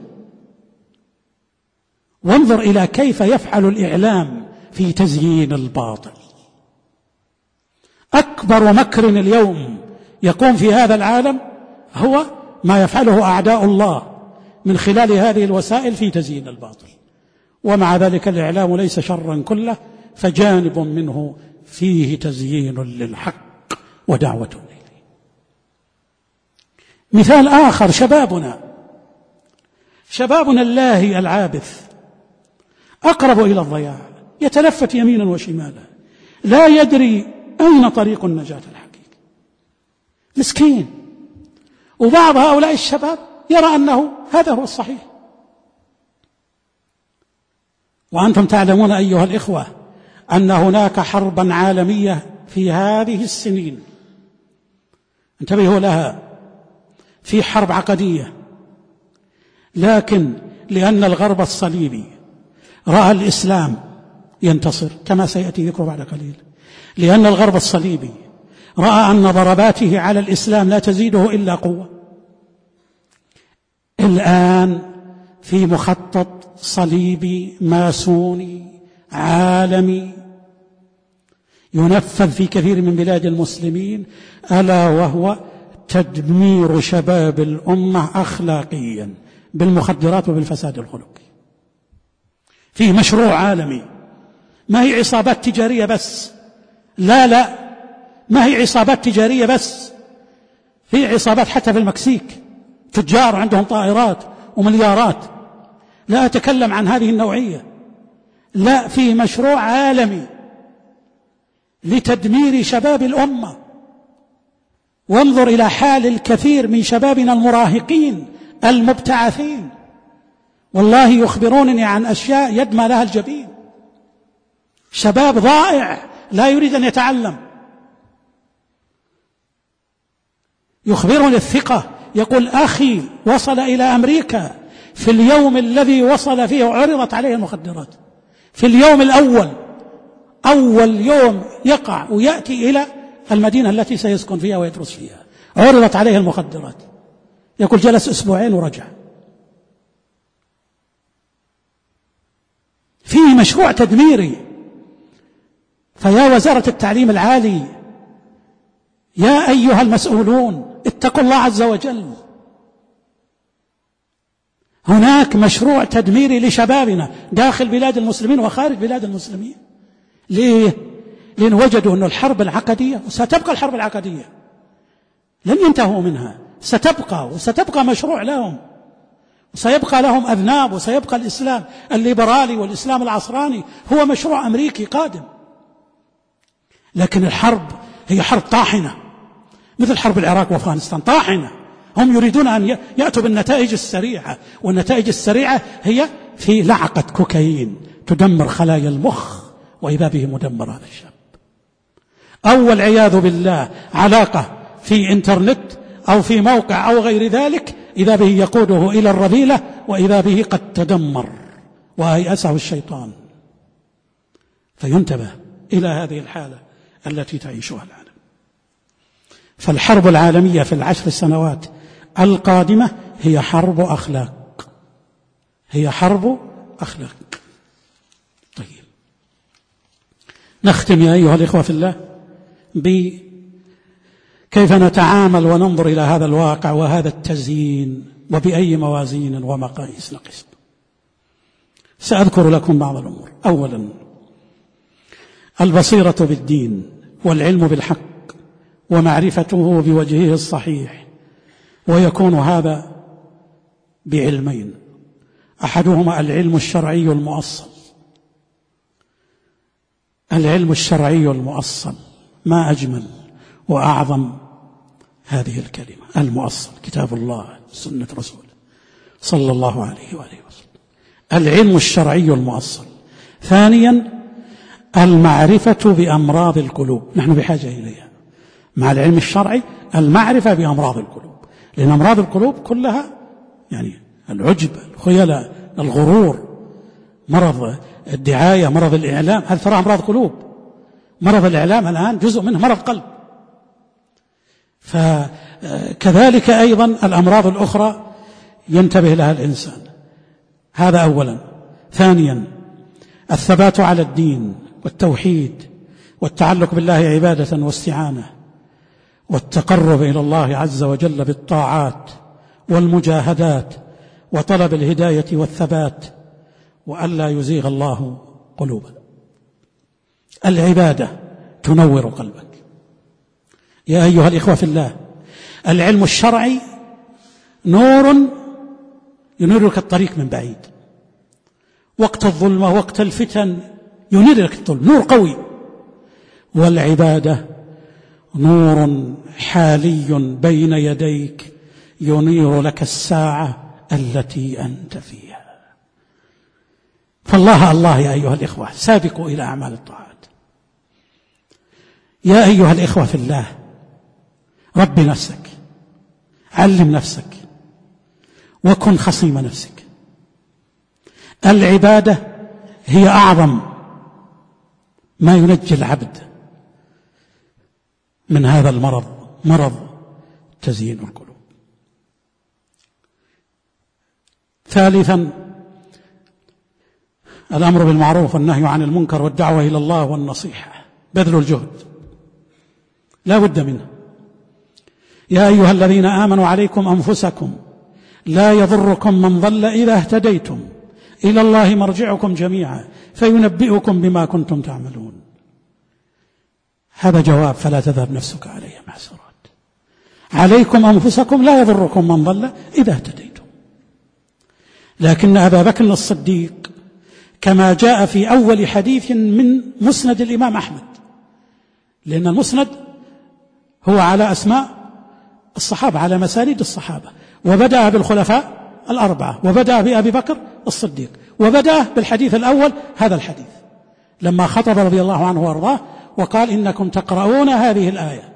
وانظر إلى كيف يفعل الإعلام في تزيين الباطل. أكبر مكر اليوم يقوم في هذا العالم هو ما يفعله أعداء الله من خلال هذه الوسائل في تزيين الباطل. ومع ذلك الإعلام ليس شرا كله، فجانب منه فيه تزيين للحق ودعوة إليه. مثال آخر، شبابنا شبابنا اللاهي العابث أقرب إلى الضياع، يتلفت يمينا وشمالا، لا يدري أين طريق النجاة الحقيقي، مسكين. وبعض هؤلاء الشباب يرى أنه هذا هو الصحيح. وأنتم تعلمون أيها الإخوة أن هناك حربا عالمية في هذه السنين، انتبهوا لها، في حرب عقدية، لكن لأن الغرب الصليبي رأى الإسلام ينتصر كما سيأتي ذكره بعد قليل، لأن الغرب الصليبي رأى أن ضرباته على الإسلام لا تزيده إلا قوة، الآن في مخطط صليبي ماسوني عالمي ينفذ في كثير من بلاد المسلمين، ألا وهو تدمير شباب الأمة أخلاقيا بالمخدرات وبالفساد الخلقي. فيه مشروع عالمي، ما هي عصابات تجارية بس، لا لا ما هي عصابات تجارية بس، في عصابات حتى في المكسيك تجار عندهم طائرات ومليارات، لا أتكلم عن هذه النوعية، لا، في مشروع عالمي لتدمير شباب الأمة. وانظر إلى حال الكثير من شبابنا المراهقين المبتعثين، والله يخبرونني عن أشياء يدمى لها الجبين، شباب ضائع لا يريد أن يتعلم. يخبرني الثقة يقول أخي وصل إلى أمريكا في اليوم الذي وصل فيه عرضت عليه المخدرات، في اليوم الأول، أول يوم يقع ويأتي إلى المدينة التي سيسكن فيها ويدرس فيها، عرضت عليه المخدرات، يقول جلس أسبوعين ورجع. فيه مشروع تدميري. فيا وزارة التعليم العالي، يا أيها المسؤولون، اتقوا الله عز وجل. هناك مشروع تدميري لشبابنا داخل بلاد المسلمين وخارج بلاد المسلمين. ليه؟ لأن وجدوا أن الحرب العقدية، وستبقى الحرب العقدية، لن ينتهوا منها، ستبقى وستبقى مشروع لهم، وسيبقى لهم أذناب، وسيبقى الإسلام الليبرالي والإسلام العصراني هو مشروع أمريكي قادم. لكن الحرب هي حرب طاحنة، مثل حرب العراق وأفغانستان، طاحنة. هم يريدون أن يأتوا بالنتائج السريعة، والنتائج السريعة هي في لعقة كوكايين تدمر خلايا المخ، وإذا به مدمر هذا الشاب. أو والعياذ بالله علاقة في إنترنت أو في موقع أو غير ذلك، إذا به يقوده إلى الرذيلة، وإذا به قد تدمر وأيأسه الشيطان. فينتبه إلى هذه الحالة التي تعيشها العالم. فالحرب العالمية في العشر سنوات القادمة هي حرب أخلاق، هي حرب أخلاق. طيب، نختم يا أيها الإخوة في الله بكيف نتعامل وننظر إلى هذا الواقع وهذا التزيين، وبأي موازين ومقاييس نقيس. سأذكر لكم بعض الأمور. أولا، البصيرة بالدين والعلم بالحق ومعرفته بوجهه الصحيح، ويكون هذا بعلمين: أحدهما العلم الشرعي المؤصل. العلم الشرعي المؤصل، ما أجمل وأعظم هذه الكلمة، المؤصل، كتاب الله سنة رسوله صلى الله عليه وآله وسلم. العلم الشرعي المؤصل. ثانيا، المعرفة بأمراض القلوب، نحن بحاجة إليها مع العلم الشرعي، المعرفة بأمراض القلوب، لأن أمراض القلوب كلها يعني العجب، الخيلاء، الغرور، مرض الدعاية، مرض الإعلام، هل ترى أمراض قلوب؟ مرض الإعلام الآن جزء منه مرض قلب. فكذلك أيضا الأمراض الأخرى ينتبه لها الإنسان. هذا أولا. ثانيا، الثبات على الدين والتوحيد والتعلق بالله عبادة واستعانة، والتقرب إلى الله عز وجل بالطاعات والمجاهدات وطلب الهداية والثبات، وألا يزيغ الله قلوبنا. العبادة تنور قلبك يا أيها الإخوة في الله. العلم الشرعي نور ينير لك الطريق من بعيد، وقت الظلمة وقت الفتن ينير لك الطريق، نور قوي. والعبادة نور حالي بين يديك ينير لك الساعة التي أنت فيها. فالله الله يا أيها الإخوة، سابقوا إلى أعمال الطاعات. يا أيها الإخوة في الله، رب نفسك، علم نفسك، وكن خصيم نفسك. العبادة هي أعظم ما ينجي العبد من هذا المرض، مرض تزيين القلوب. ثالثا، الأمر بالمعروف والنهي عن المنكر والدعوة إلى الله والنصيحة، بذل الجهد لا بد منه. يا أيها الذين آمنوا عليكم أنفسكم لا يضركم من ضل إذا اهتديتم إلى الله مرجعكم جميعا فينبئكم بما كنتم تعملون. هذا جواب، فلا تذهب نفسك عليهم حسرات. عليكم أنفسكم لا يضركم من ضل إذا اهتديتم. لكن أبا بكر الصديق كما جاء في أول حديث من مسند الإمام أحمد، لأن المسند هو على أسماء الصحابة، على مسانيد الصحابة، وبدأ بالخلفاء الأربعة، وبدأ بأبي بكر الصديق، وبدأ بالحديث الأول هذا الحديث لما خطب رضي الله عنه وارضاه وقال: إنكم تقرؤون هذه الآية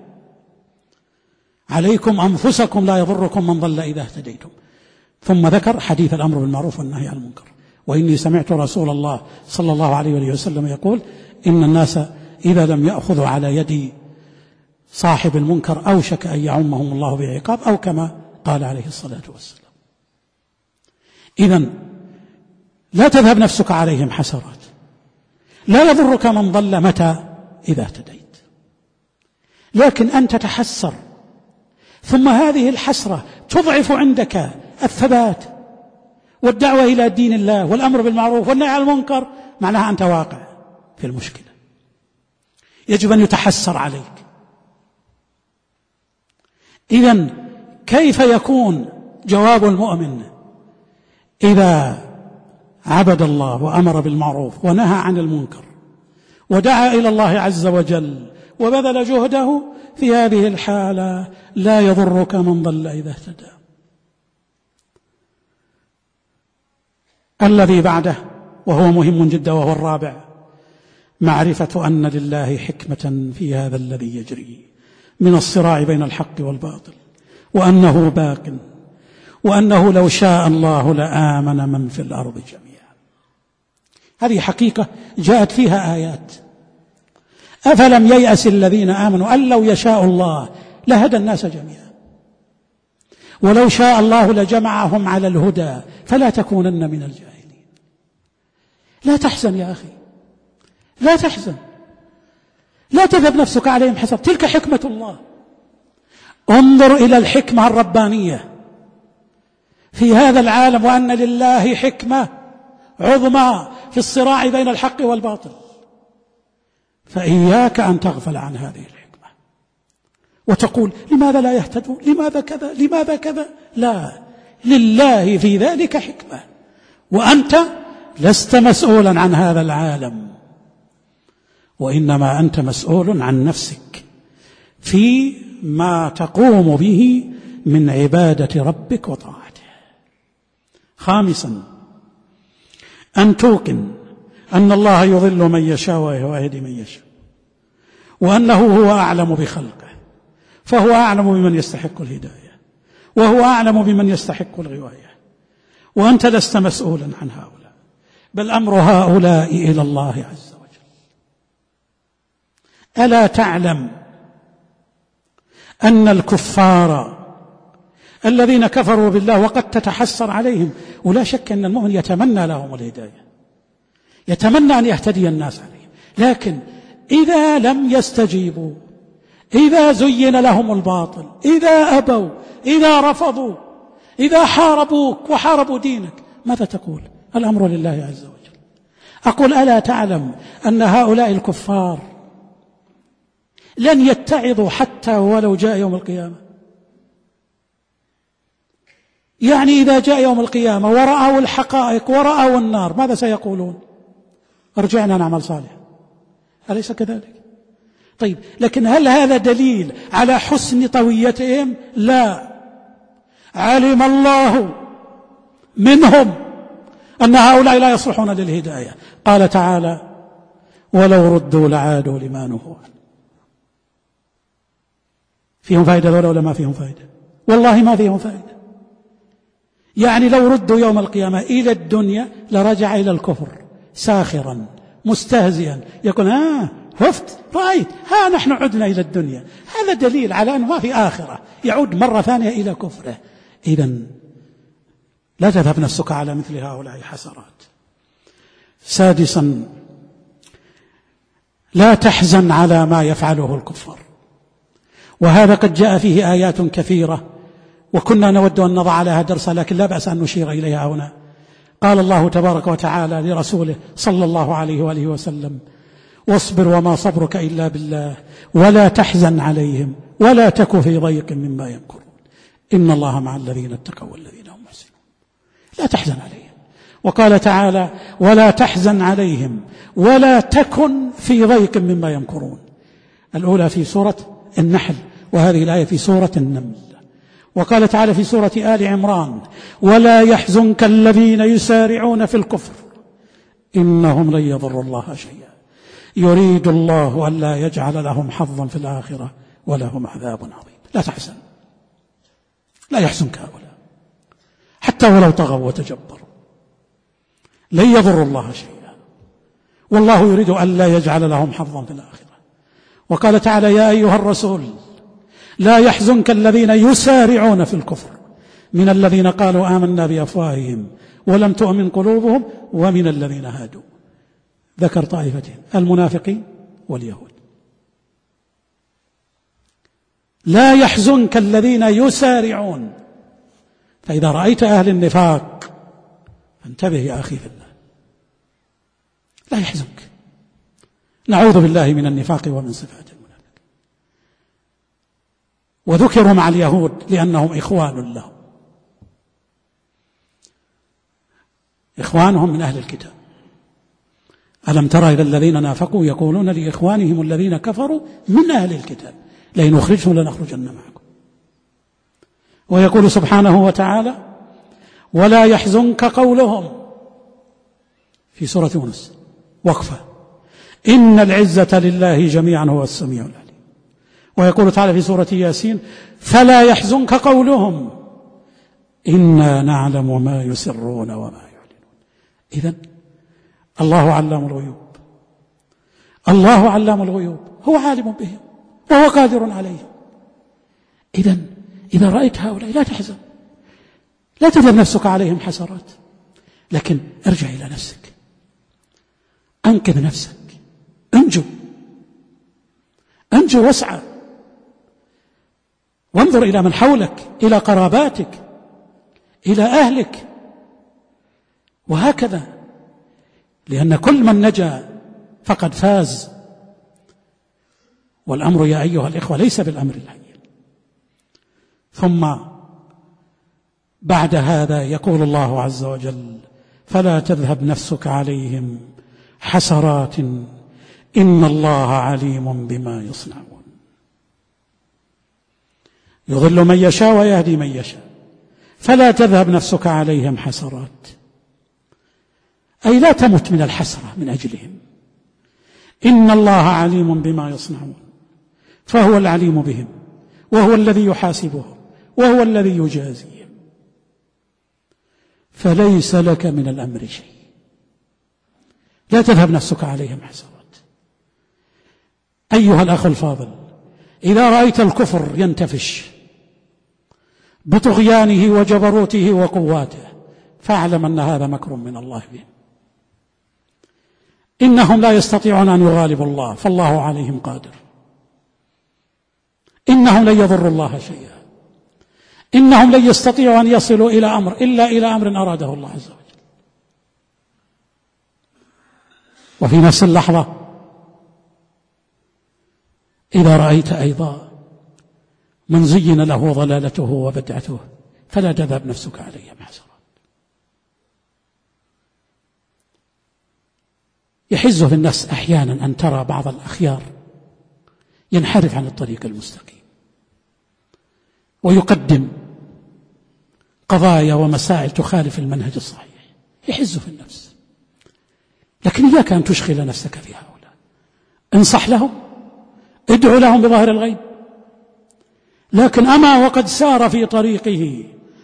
عليكم أنفسكم لا يضركم من ضل إذا اهتديتم. ثم ذكر حديث الأمر بالمعروف والنهي عن المنكر: وإني سمعت رسول الله صلى الله عليه وسلم يقول: إن الناس إذا لم يأخذوا على يدي صاحب المنكر أوشك أن يعمهم الله بعقاب، أو كما قال عليه الصلاة والسلام. إذن لا تذهب نفسك عليهم حسرات، لا يضرك من ضل متى إذا اهتديت، لكن أن تتحسر ثم هذه الحسرة تضعف عندك الثبات والدعوة إلى دين الله والأمر بالمعروف والنهي عن المنكر، معناها أنت واقع في المشكلة، يجب أن يتحسر عليك. إذن كيف يكون جواب المؤمن إذا عبد الله وأمر بالمعروف ونهى عن المنكر ودعا إلى الله عز وجل وبذل جهده؟ في هذه الحالة لا يضرك من ضل إذا اهتدى. الذي بعده وهو مهم جدا وهو الرابع، معرفة أن لله حكمة في هذا الذي يجري من الصراع بين الحق والباطل، وأنه باق، وأنه لو شاء الله لآمن من في الأرض جميعا. هذه حقيقة جاءت فيها آيات. أفلم ييأس الذين آمنوا أن لو يشاء الله لهدى الناس جميعا، ولو شاء الله لجمعهم على الهدى فلا تكونن من الجاهلين. لا تحزن يا أخي، لا تحزن، لا تذهب نفسك عليهم حسب، تلك حكمة الله. انظر إلى الحكمة الربانية في هذا العالم، وأن لله حكمة عظمى في الصراع بين الحق والباطل، فإياك أن تغفل عن هذه الحكمة وتقول لماذا لا يهتدون، لماذا كذا، لماذا كذا. لا، لله في ذلك حكمة، وأنت لست مسؤولا عن هذا العالم، وإنما أنت مسؤول عن نفسك فيما تقوم به من عبادة ربك وطاعته. خامسا، أن توقن أن الله يضل من يشاء ويهدي من يشاء، وأنه هو أعلم بخلقه، فهو أعلم بمن يستحق الهداية، وهو أعلم بمن يستحق الغواية، وأنت لست مسؤولا عن هؤلاء، بل أمر هؤلاء إلى الله عز وجل. ألا تعلم أن الكفار الذين كفروا بالله وقد تتحسر عليهم، ولا شك أن المؤمن يتمنى لهم الهداية، يتمنى أن يهتدي الناس عليهم، لكن إذا لم يستجيبوا، إذا زين لهم الباطل، إذا أبوا، إذا رفضوا، إذا حاربوك وحاربوا دينك، ماذا تقول؟ الأمر لله عز وجل. أقول ألا تعلم أن هؤلاء الكفار لن يتعظوا حتى ولو جاء يوم القيامة؟ يعني إذا جاء يوم القيامة ورأوا الحقائق ورأوا النار، ماذا سيقولون؟ ارجعنا نعمل صالح، أليس كذلك؟ طيب، لكن هل هذا دليل على حسن طويتهم؟ لا، علم الله منهم أن هؤلاء لا يصلحون للهداية. قال تعالى ولو ردوا لعادوا لما نهوا عنه. فيهم فائدة ولا ما فيهم فائدة؟ والله ما فيهم فائدة. يعني لو ردوا يوم القيامة إلى الدنيا لرجع إلى الكفر ساخرا مستهزئا، يقول ها هفت رأيت، ها نحن عدنا إلى الدنيا. هذا دليل على أنه ما في آخرة، يعود مرة ثانية إلى كفره. إذن لا تذهب نفسك على مثل هؤلاء حسرات. سادسا، لا تحزن على ما يفعله الكفار، وهذا قد جاء فيه آيات كثيرة، وكنا نود أن نضع لها درسا، لكن لا بأس أن نشير إليها هنا. قال الله تبارك وتعالى لرسوله صلى الله عليه وآله وسلم واصبر وما صبرك إلا بالله ولا تحزن عليهم ولا تك في ضيق مما يمكرون إن الله مع الذين اتقوا والذين هم محسنون. لا تحزن عليهم. وقال تعالى ولا تحزن عليهم ولا تكن في ضيق مما يمكرون. الأولى في سورة النحل، وهذه الآية في سورة النمل. وقال تعالى في سورة آل عمران ولا يحزنك الذين يسارعون في الكفر إنهم لن يضروا الله شيئا يريد الله ألا يجعل لهم حظا في الآخرة ولهم عذاب عظيم. لا تحزن، لا يحزنك هؤلاء حتى ولو طغوا وتجبروا، لن يضروا الله شيئا، والله يريد ألا يجعل لهم حظا في الآخرة وقال تعالى: يا أيها الرسول لا يحزنك الذين يسارعون في الكفر من الذين قالوا آمنا بأفواههم ولم تؤمن قلوبهم ومن الذين هادوا. ذكر طائفتين: المنافقين واليهود. لا يحزنك الذين يسارعون. فإذا رأيت أهل النفاق فانتبه يا أخي في الله، لا يحزنك. نعوذ بالله من النفاق ومن صفات المنافق. وذكروا مع اليهود لأنهم إخوان لهم، إخوانهم من أهل الكتاب. ألم تر إلى الذين نافقوا يقولون لإخوانهم الذين كفروا من أهل الكتاب لئن أخرجتم لنخرجن معكم. ويقول سبحانه وتعالى: ولا يحزنك قولهم في سورة يونس وقفة إن العزة لله جميعا هو السميع العليم. ويقول تعالى في سورة ياسين: فلا يحزنك قولهم إنا نعلم ما يسرون وما يعلنون. إذن الله علام الغيوب، الله علام الغيوب، هو عالم بهم وهو قادر عليهم. إذن إذا رأيت هؤلاء لا تحزن، لا تذهب نفسك عليهم حسرات، لكن ارجع إلى نفسك، أنقذ نفسك، انجو انجو واسعى، وانظر إلى من حولك، إلى قراباتك، إلى أهلك، وهكذا، لأن كل من نجا فقد فاز. والأمر يا أيها الإخوة ليس بالأمر الهين. ثم بعد هذا يقول الله عز وجل: فلا تذهب نفسك عليهم حسرات إن الله عليم بما يصنعون. يضل من يشاء ويهدي من يشاء، فلا تذهب نفسك عليهم حسرات، أي لا تمت من الحسرة من أجلهم. إن الله عليم بما يصنعون، فهو العليم بهم وهو الذي يحاسبهم وهو الذي يجازيهم، فليس لك من الأمر شيء. لا تذهب نفسك عليهم حسرات. أيها الأخ الفاضل، إذا رأيت الكفر ينتفش بطغيانه وجبروته وقواته فاعلم أن هذا مكر من الله بهم. إنهم لا يستطيعون أن يغالبوا الله، فالله عليهم قادر. إنهم لن يضروا الله شيئا، إنهم لن يستطيعوا أن يصلوا إلى أمر إلا إلى أمر أراده الله عز وجل. وفي نفس اللحظة إذا رأيت أيضا من زين له ضلالته وبدعته فلا تذهب نفسك عليهم حسرات. يحز في النفس أحيانا أن ترى بعض الأخيار ينحرف عن الطريق المستقيم ويقدم قضايا ومسائل تخالف المنهج الصحيح، يحز في النفس. لكن إياك أن تشغل نفسك في هؤلاء، انصح لهم، ادعو لهم بظاهر الغيب. لكن أما وقد سار في طريقه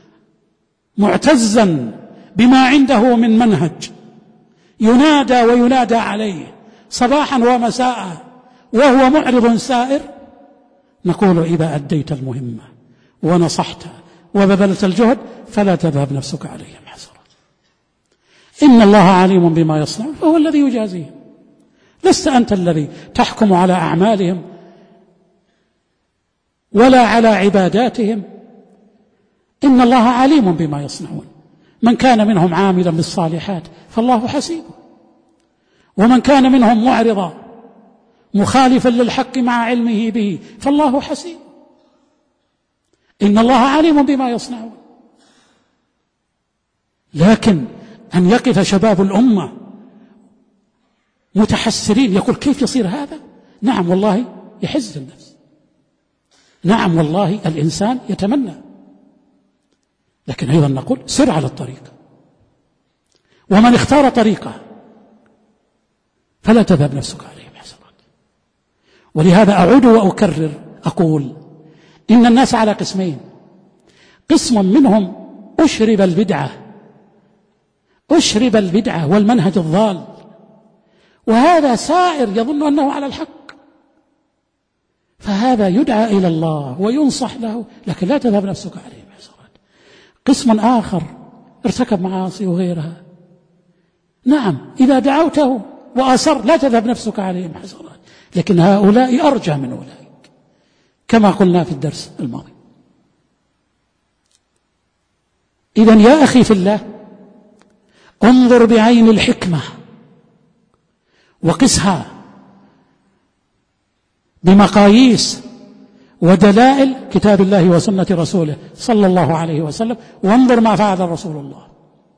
معتزا بما عنده من منهج ينادى وينادى عليه صباحا ومساء وهو معرض سائر، نقول: إذا أديت المهمة ونصحت وبذلت الجهد فلا تذهب نفسك عليهم حسرات. إن الله عليم بما يصنعون فهو الذي يجازيهم. لست أنت الذي تحكم على أعمالهم ولا على عباداتهم. إن الله عليم بما يصنعون. من كان منهم عاملا بالصالحات فالله حسيبه، ومن كان منهم معرضا مخالفا للحق مع علمه به فالله حسيبه. إن الله عليم بما يصنعون. لكن أن يقف شباب الأمة متحسرين يقول: كيف يصير هذا؟ نعم والله يحز النفس، نعم والله الإنسان يتمنى، لكن أيضا نقول: سر على الطريق، ومن اختار طريقه فلا تذهب نفسك عليهم حسرات. ولهذا أعود وأكرر أقول: إن الناس على قسمين: قسم منهم أشرب البدعة أشرب البدعة والمنهج الضال، وهذا سائر يظن أنه على الحق، فهذا يدعى إلى الله وينصح له، لكن لا تذهب نفسك عليه حسرات. قسم آخر ارتكب معاصي وغيرها، نعم إذا دعوته وأصر لا تذهب نفسك عليهم حسرات، لكن هؤلاء أرجى من أولئك كما قلنا في الدرس الماضي. إذن يا أخي في الله، انظر بعين الحكمة وقسها بمقاييس ودلائل كتاب الله وسنة رسوله صلى الله عليه وسلم، وانظر ما فعل رسول الله.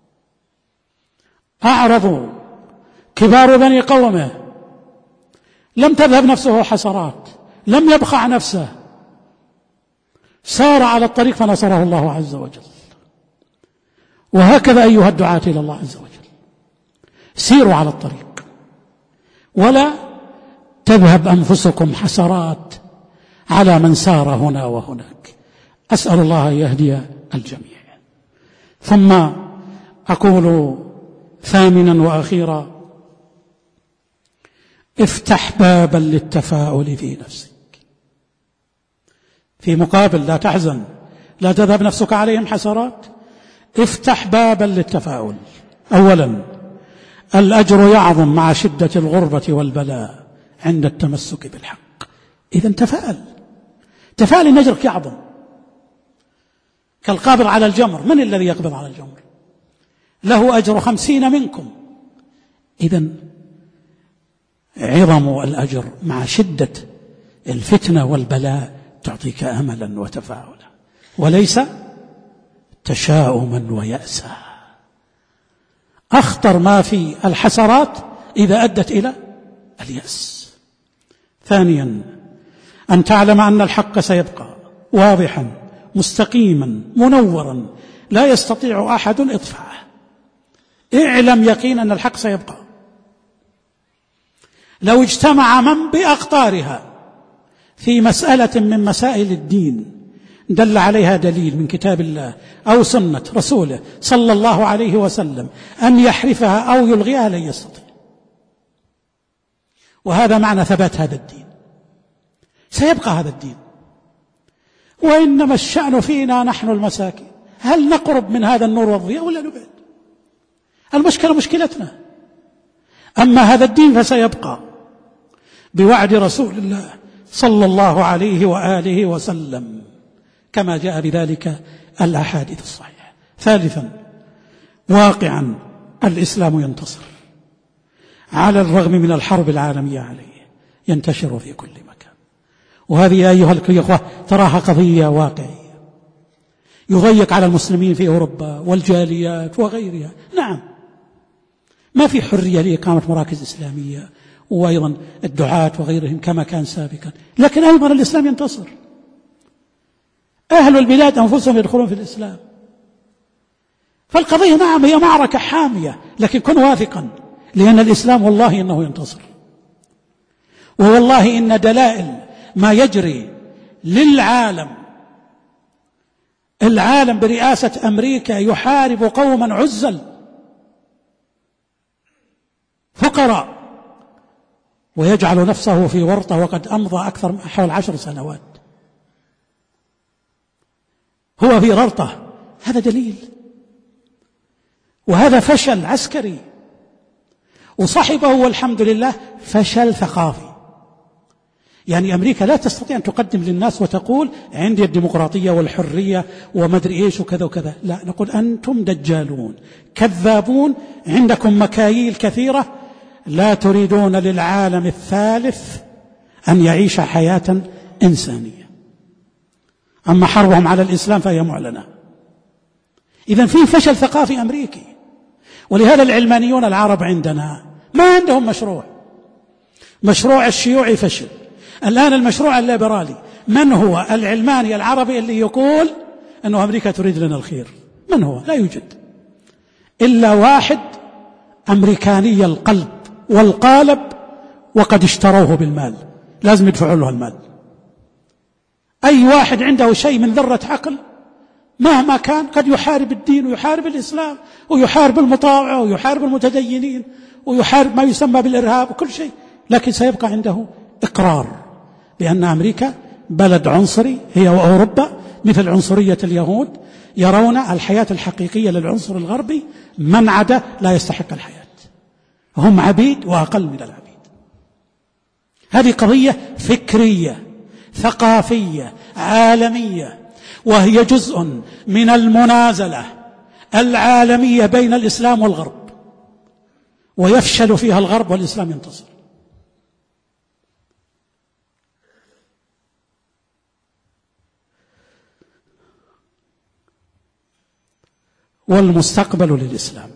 أعرضوا كبار بني قومه، لم تذهب نفسه حسرات، لم يبخع نفسه، سار على الطريق فنصره الله عز وجل. وهكذا أيها الدعاة إلى الله عز وجل، سيروا على الطريق ولا تذهب أنفسكم حسرات على من سار هنا وهناك. أسأل الله أن يهدي الجميع. ثم أقول ثامنا وأخيرا، افتح بابا للتفاؤل في نفسك. في مقابل لا تحزن، لا تذهب نفسك عليهم حسرات، افتح بابا للتفاؤل. أولا، الأجر يعظم مع شدة الغربة والبلاء عند التمسك بالحق. إذن تفاءل، تفاءل إن أجرك يعظم. كالقابض على الجمر، من الذي يقبض على الجمر؟ له أجر خمسين منكم. إذن عظم الأجر مع شدة الفتنة والبلاء تعطيك أملا وتفاؤلا، وليس تشاؤما ويأسا. أخطر ما في الحسرات إذا أدت إلى اليأس. ثانيا، أن تعلم أن الحق سيبقى واضحا مستقيما منورا لا يستطيع أحد إطفاءه. اعلم يقينا أن الحق سيبقى. لو اجتمع من بأقطارها في مسألة من مسائل الدين دل عليها دليل من كتاب الله أو سنة رسوله صلى الله عليه وسلم أن يحرفها أو يلغيها لن يستطيع. وهذا معنى ثبات هذا الدين، سيبقى هذا الدين. وإنما الشأن فينا نحن المساكين، هل نقرب من هذا النور والضياء ولا نبعد؟ المشكلة مشكلتنا. أما هذا الدين فسيبقى بوعد رسول الله صلى الله عليه وآله وسلم كما جاء بذلك الأحاديث الصحيحة. ثالثا، واقعا الإسلام ينتصر على الرغم من الحرب العالمية عليه، ينتشر في كل مكان. وهذه أيها الأخوة تراها قضية واقعية يضيق على المسلمين في أوروبا والجاليات وغيرها. نعم، ما في حرية لإقامة مراكز إسلامية وأيضا الدعاة وغيرهم كما كان سابقا، لكن أيضا الإسلام ينتصر. أهل البلاد أنفسهم يدخلون في الإسلام. فالقضية نعم هي معركة حامية، لكن كن واثقا، لأن الإسلام والله إنه ينتصر. ووالله إن دلائل ما يجري للعالم، العالم برئاسة أمريكا يحارب قوما عزل فقراء ويجعل نفسه في ورطة وقد أمضى أكثر من حول عشر سنوات هو في ورطة. هذا دليل، وهذا فشل عسكري وصحبه والحمد لله فشل ثقافي. يعني أمريكا لا تستطيع أن تقدم للناس وتقول عندي الديمقراطية والحرية ومدري إيش وكذا وكذا. لا، نقول أنتم دجالون كذابون، عندكم مكاييل كثيرة، لا تريدون للعالم الثالث أن يعيش حياة إنسانية. أما حربهم على الإسلام فهي معلنة. إذن في فشل ثقافي أمريكي. ولهذا العلمانيون العرب عندنا ما عندهم مشروع. مشروع الشيوعي فشل. الآن المشروع الليبرالي، من هو العلماني العربي اللي يقول أنه أمريكا تريد لنا الخير؟ من هو؟ لا يوجد إلا واحد أمريكاني القلب والقالب وقد اشتروه بالمال، لازم يدفعوا له المال. أي واحد عنده شيء من ذرة عقل مهما كان قد يحارب الدين ويحارب الإسلام ويحارب المطاوعة ويحارب المتدينين ويحارب ما يسمى بالإرهاب وكل شيء، لكن سيبقى عنده إقرار بأن أمريكا بلد عنصري هي وأوروبا مثل عنصرية اليهود، يرون الحياة الحقيقية للعنصر الغربي من عدا لا يستحق الحياة، هم عبيد وأقل من العبيد. هذه قضية فكرية ثقافية عالمية، وهي جزء من المنازلة العالمية بين الإسلام والغرب، ويفشل فيها الغرب والإسلام ينتصر. والمستقبل للإسلام.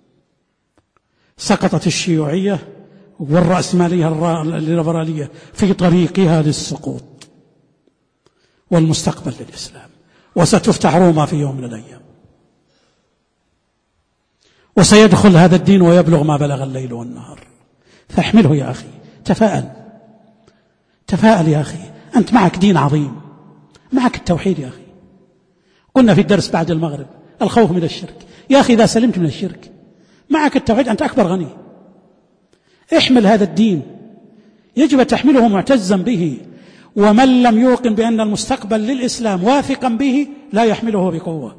سقطت الشيوعية والرأسمالية الليبرالية في طريقها للسقوط، والمستقبل للإسلام، وستفتح روما في يوم من الأيام، وسيدخل هذا الدين ويبلغ ما بلغ الليل والنهار. فاحمله يا أخي، تفاءل تفاءل يا أخي، أنت معك دين عظيم، معك التوحيد يا أخي. قلنا في الدرس بعد المغرب الخوف من الشرك. يا أخي إذا سلمت من الشرك معك التوحيد أنت أكبر غني. احمل هذا الدين، يجب تحمله معتزا به، ومن لم يوقن بأن المستقبل للإسلام واثقا به لا يحمله بقوة.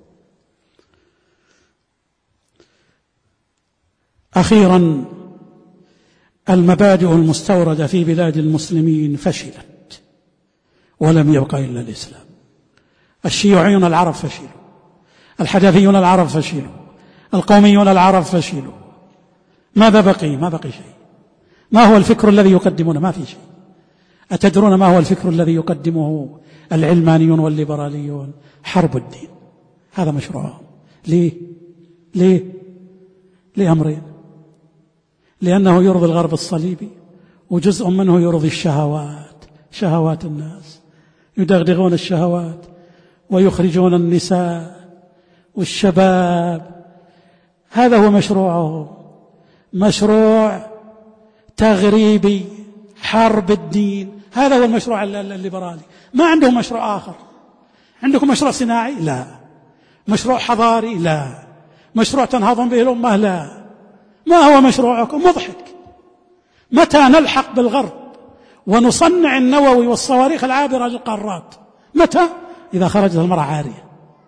أخيرا، المبادئ المستوردة في بلاد المسلمين فشلت ولم يبق إلا الإسلام. الشيوعيون العرب فشلوا، الحداثيون العرب فشلوا، القوميون العرب فشلوا. ماذا بقي؟ ما بقي شيء. ما هو الفكر الذي يقدمونه؟ ما في شيء. أتدرون ما هو الفكر الذي يقدمه العلمانيون والليبراليون؟ حرب الدين، هذا مشروعهم. ليه؟ ليه؟ لأمرين: لأنه يرضي الغرب الصليبي، وجزء منه يرضي الشهوات، شهوات الناس، يدغدغون الشهوات ويخرجون النساء والشباب. هذا هو مشروعه، مشروع تغريبي، حرب الدين. هذا هو المشروع الليبرالي. ما عندهم مشروع آخر. عندكم مشروع صناعي؟ لا. مشروع حضاري؟ لا. مشروع تنهضون به الأمة؟ لا. ما هو مشروعكم؟ مضحك. متى نلحق بالغرب ونصنع النووي والصواريخ العابرة للقارات؟ متى؟ إذا خرجت المرأة عارية.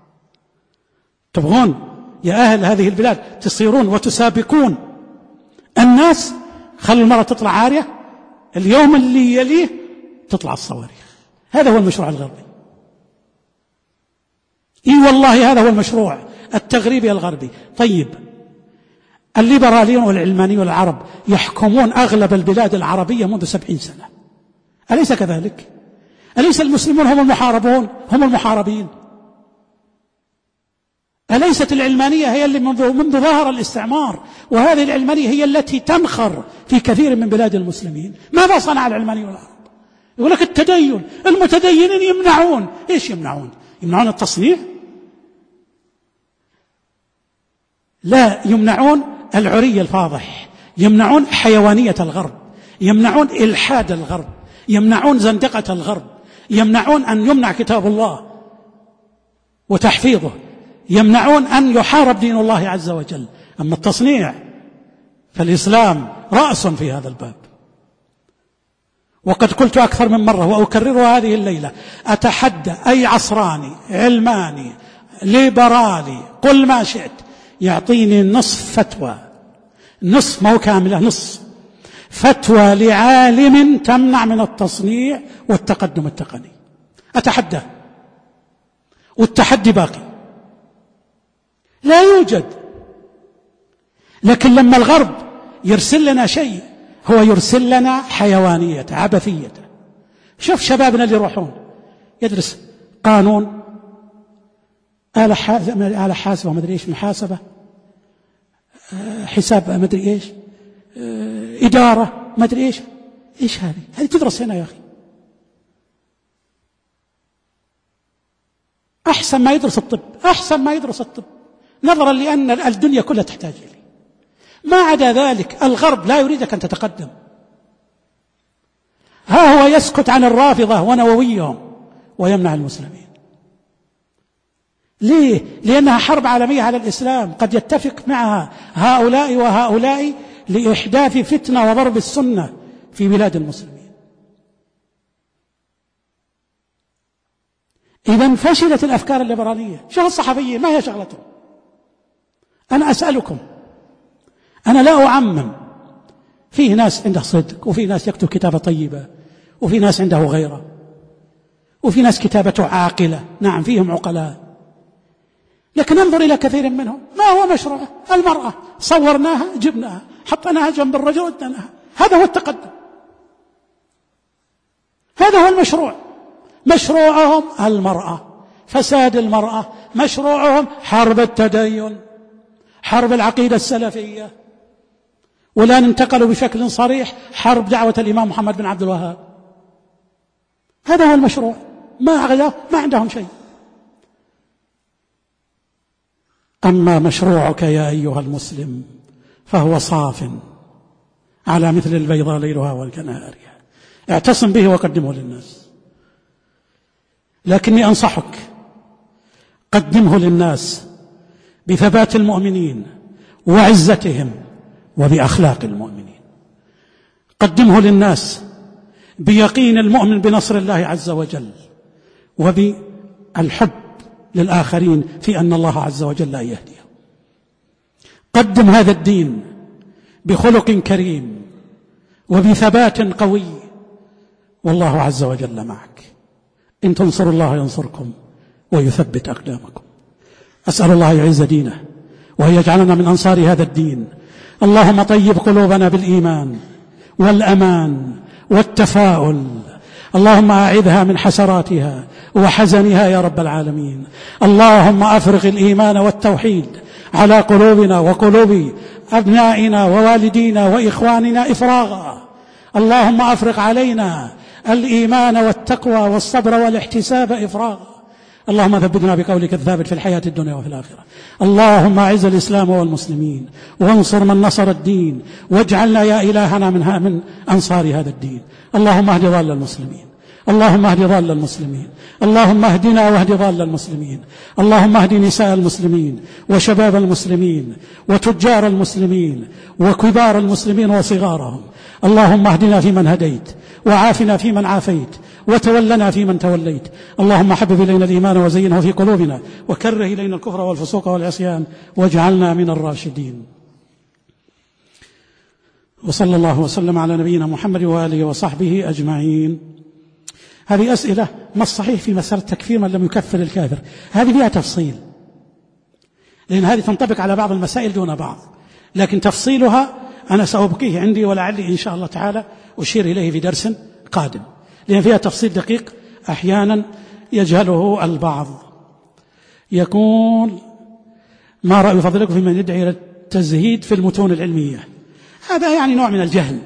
تبغون يا أهل هذه البلاد تصيرون وتسابقون الناس؟ خلوا المرأة تطلع عارية، اليوم اللي يليه تطلع الصواريخ. هذا هو المشروع الغربي. إي والله هذا هو المشروع التغريبي الغربي. طيب، الليبراليون والعلمانيون العرب يحكمون أغلب البلاد العربية منذ سبعين سنة، أليس كذلك؟ أليس المسلمون هم المحاربون، هم المحاربين؟ أليست العلمانية هي اللي منذ, منذ ظهر الاستعمار، وهذه العلمانية هي التي تنخر في كثير من بلاد المسلمين؟ ماذا صنع العلمانيون العرب؟ يقول لك التدين، المتدينين يمنعون. إيش يمنعون؟ يمنعون التصنيع؟ لا، يمنعون العري الفاضح، يمنعون حيوانية الغرب، يمنعون إلحاد الغرب، يمنعون زندقة الغرب، يمنعون أن يمنع كتاب الله وتحفيظه، يمنعون أن يحارب دين الله عز وجل. أما التصنيع فالإسلام رأس في هذا الباب. وقد قلت أكثر من مرة وأكررها هذه الليلة: أتحدى أي عصراني علماني ليبرالي قل ما شئت يعطيني نصف فتوى، نصف مو كاملة، نصف فتوى لعالم تمنع من التصنيع والتقدم التقني. أتحدى، والتحدي باقي، لا يوجد. لكن لما الغرب يرسل لنا شيء هو يرسل لنا حيوانية عبثية. شوف شبابنا اللي يروحون يدرس قانون، آلة حاسبة ومدري إيش، محاسبة، حساب مدري إيش، إدارة مدري إيش. إيش هذه؟ هذه تدرس هنا يا أخي. أحسن ما يدرس الطب، أحسن ما يدرس الطب، نظرا لأن الدنيا كلها تحتاج إليه. ما عدا ذلك الغرب لا يريدك أن تتقدم. ها هو يسكت عن الرافضة ونوويهم ويمنع المسلمين. ليه؟ لأنها حرب عالمية على الإسلام، قد يتفق معها هؤلاء وهؤلاء لإحداث فتنة وضرب السنة في بلاد المسلمين. إذن فشلت الأفكار الليبرالية. شغل الصحفيين ما هي شغلتهم؟ أنا أسألكم، أنا لا أعمم، فيه ناس عنده صدق، وفي ناس يكتب كتابة طيبة، وفي ناس عنده غيره، وفي ناس كتابته عاقلة، نعم فيهم عقلاء، لكن انظر إلى كثير منهم ما هو مشروعه. المرأة صورناها جبناها حطيناها جنب الرجل ودناها، هذا هو التقدم، هذا هو المشروع. مشروعهم المرأة، فساد المرأة، مشروعهم حرب التدين، حرب العقيدة السلفية، والآن انتقلوا بشكل صريح حرب دعوة الإمام محمد بن عبد الوهاب. هذا هو المشروع، ما ما عندهم شيء. أما مشروعك يا أيها المسلم فهو صاف على مثل البيضاء ليلها والكنهارها، اعتصم به وقدمه للناس. لكني أنصحك، قدمه للناس بثبات المؤمنين وعزتهم وبأخلاق المؤمنين. قدمه للناس بيقين المؤمن بنصر الله عز وجل، وبالحب للآخرين في أن الله عز وجل لا يهديه. قدم هذا الدين بخلق كريم وبثبات قوي، والله عز وجل معك. إن تنصروا الله ينصركم ويثبت أقدامكم. أسأل الله يعز دينه وأن يجعلنا من أنصار هذا الدين. اللهم طيب قلوبنا بالإيمان والأمان والتفاؤل، اللهم أعذها من حسراتها وحزنها يا رب العالمين. اللهم أفرغ الإيمان والتوحيد على قلوبنا وقلوب أبنائنا ووالدينا وإخواننا إفراغا. اللهم أفرغ علينا الإيمان والتقوى والصبر والاحتساب إفراغا. اللهم ثبتنا بقولك الثابت في الحياة الدنيا وفي الآخرة. اللهم أعز الإسلام والمسلمين وانصر من نصر الدين، واجعلنا يا إلهنا من, من أنصار هذا الدين. اللهم اهد ضال المسلمين، اللهم اهد ضال المسلمين، اللهم اهدنا واهد ضال المسلمين. اللهم اهد نساء المسلمين وشباب المسلمين وتجار المسلمين وكبار المسلمين وصغارهم. اللهم اهدنا فيمن هديت، وعافنا فيمن عافيت، وتولنا فيمن توليت. اللهم حبب إلينا الإيمان وزينه في قلوبنا، وكره إلينا الكفر والفسوق والعصيان، واجعلنا من الراشدين. وصلى الله وسلم على نبينا محمد وآله وصحبه أجمعين. هذه أسئلة ما الصحيح في مسألة تكفير من لم يكفر الكافر، هذه فيها تفصيل، لأن هذه تنطبق على بعض المسائل دون بعض، لكن تفصيلها أنا سأبقيه عندي، ولعلي إن شاء الله تعالى أشير إليه في درس قادم، لأن فيها تفصيل دقيق أحيانا يجهله البعض. يقول: ما رأي فضلكم في من يدعي إلى التزهيد في المتون العلمية؟ هذا يعني نوع من الجهل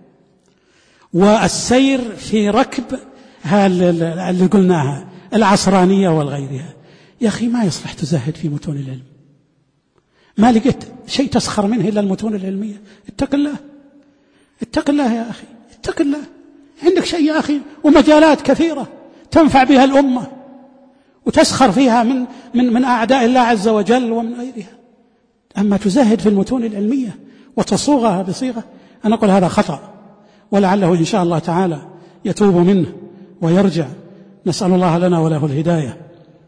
والسير في ركب اللي قلناها العصرانية والغيرها. يا أخي ما يصلح تزهد في متون العلم، ما لقيت شيء تسخر منه إلا المتون العلمية. اتق الله، اتق الله يا أخي، اتق الله. عندك شيء يا أخي ومجالات كثيرة تنفع بها الأمة وتسخر فيها من, من, من أعداء الله عز وجل ومن غيرها. أما تزهد في المتون العلمية وتصوغها بصيغة، أنا أقول هذا خطأ، ولعله إن شاء الله تعالى يتوب منه ويرجع. نسأل الله لنا وله الهداية.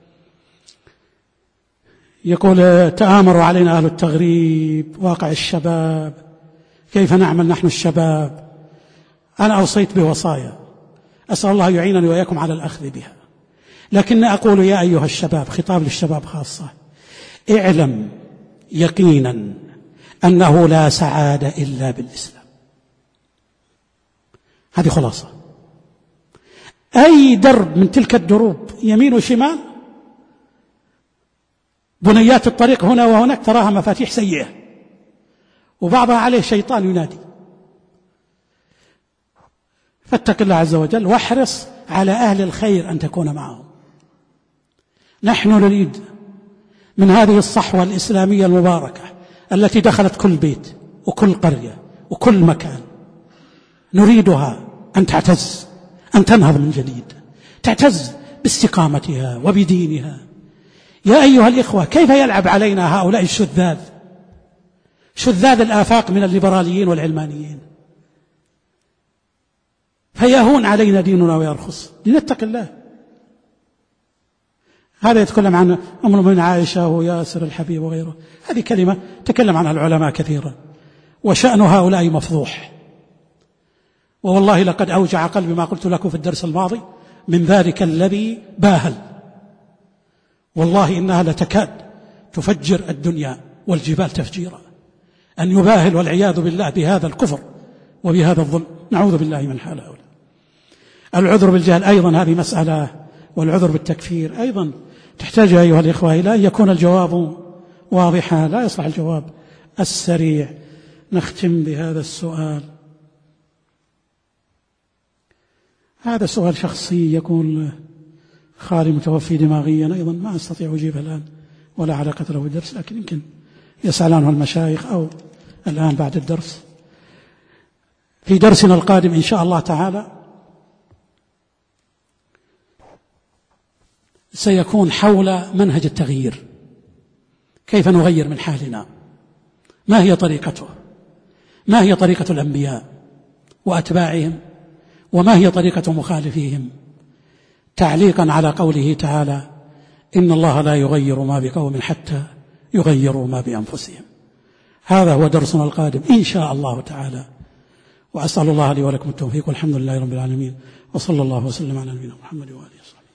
يقول: تآمروا علينا أهل التغريب واقع الشباب، كيف نعمل نحن الشباب؟ أنا أوصيت بوصايا أسأل الله يعينني وإياكم على الأخذ بها، لكن أقول يا أيها الشباب، خطاب للشباب خاصة: اعلم يقينا أنه لا سعادة إلا بالإسلام. هذه خلاصة. أي درب من تلك الدروب يمين وشمال، بنيات الطريق هنا وهناك تراها مفاتيح سيئة، وبعضها عليه شيطان ينادي. فاتق الله عز وجل واحرص على أهل الخير أن تكون معهم. نحن نريد من هذه الصحوة الإسلامية المباركة التي دخلت كل بيت وكل قرية وكل مكان، نريدها أن تعتز، أن تنهض من جديد، تعتز باستقامتها وبدينها. يا أيها الإخوة، كيف يلعب علينا هؤلاء الشذاذ، شذاذ الآفاق من الليبراليين والعلمانيين، فيهون علينا ديننا ويرخص. لنتق الله. هذا يتكلم عن أم المؤمنين عائشة وياسر الحبيب وغيره، هذه كلمة تكلم عنها العلماء كثيرا، وشأن هؤلاء مفضوح. ووالله لقد أوجع قلبي ما قلت لكم في الدرس الماضي من ذلك الذي باهل، والله إنها لتكاد تفجر الدنيا والجبال تفجيرا، أن يباهل والعياذ بالله بهذا الكفر وبهذا الظلم، نعوذ بالله من حال هؤلاء. العذر بالجهل أيضا هذه مسألة، والعذر بالتكفير أيضا تحتاج أيها الإخوة إلى أن يكون الجواب واضحا، لا يصلح الجواب السريع. نختم بهذا السؤال، هذا سؤال شخصي يكون خالي متوفي دماغيا أيضا، ما أستطيع أجيبه الآن ولا علاقة له بالدرس، لكن يمكن يسأل عنه المشايخ أو الآن بعد الدرس. في درسنا القادم إن شاء الله تعالى سيكون حول منهج التغيير، كيف نغير من حالنا، ما هي طريقته، ما هي طريقة الأنبياء وأتباعهم، وما هي طريقة مخالفيهم، تعليقا على قوله تعالى: إن الله لا يغير ما بقوم حتى يغيروا ما بأنفسهم. هذا هو درسنا القادم إن شاء الله تعالى، وأسأل الله لي ولكم التوفيق، والحمد لله رب العالمين، وصلى الله وسلم على نبينا محمد وآله وصحبه.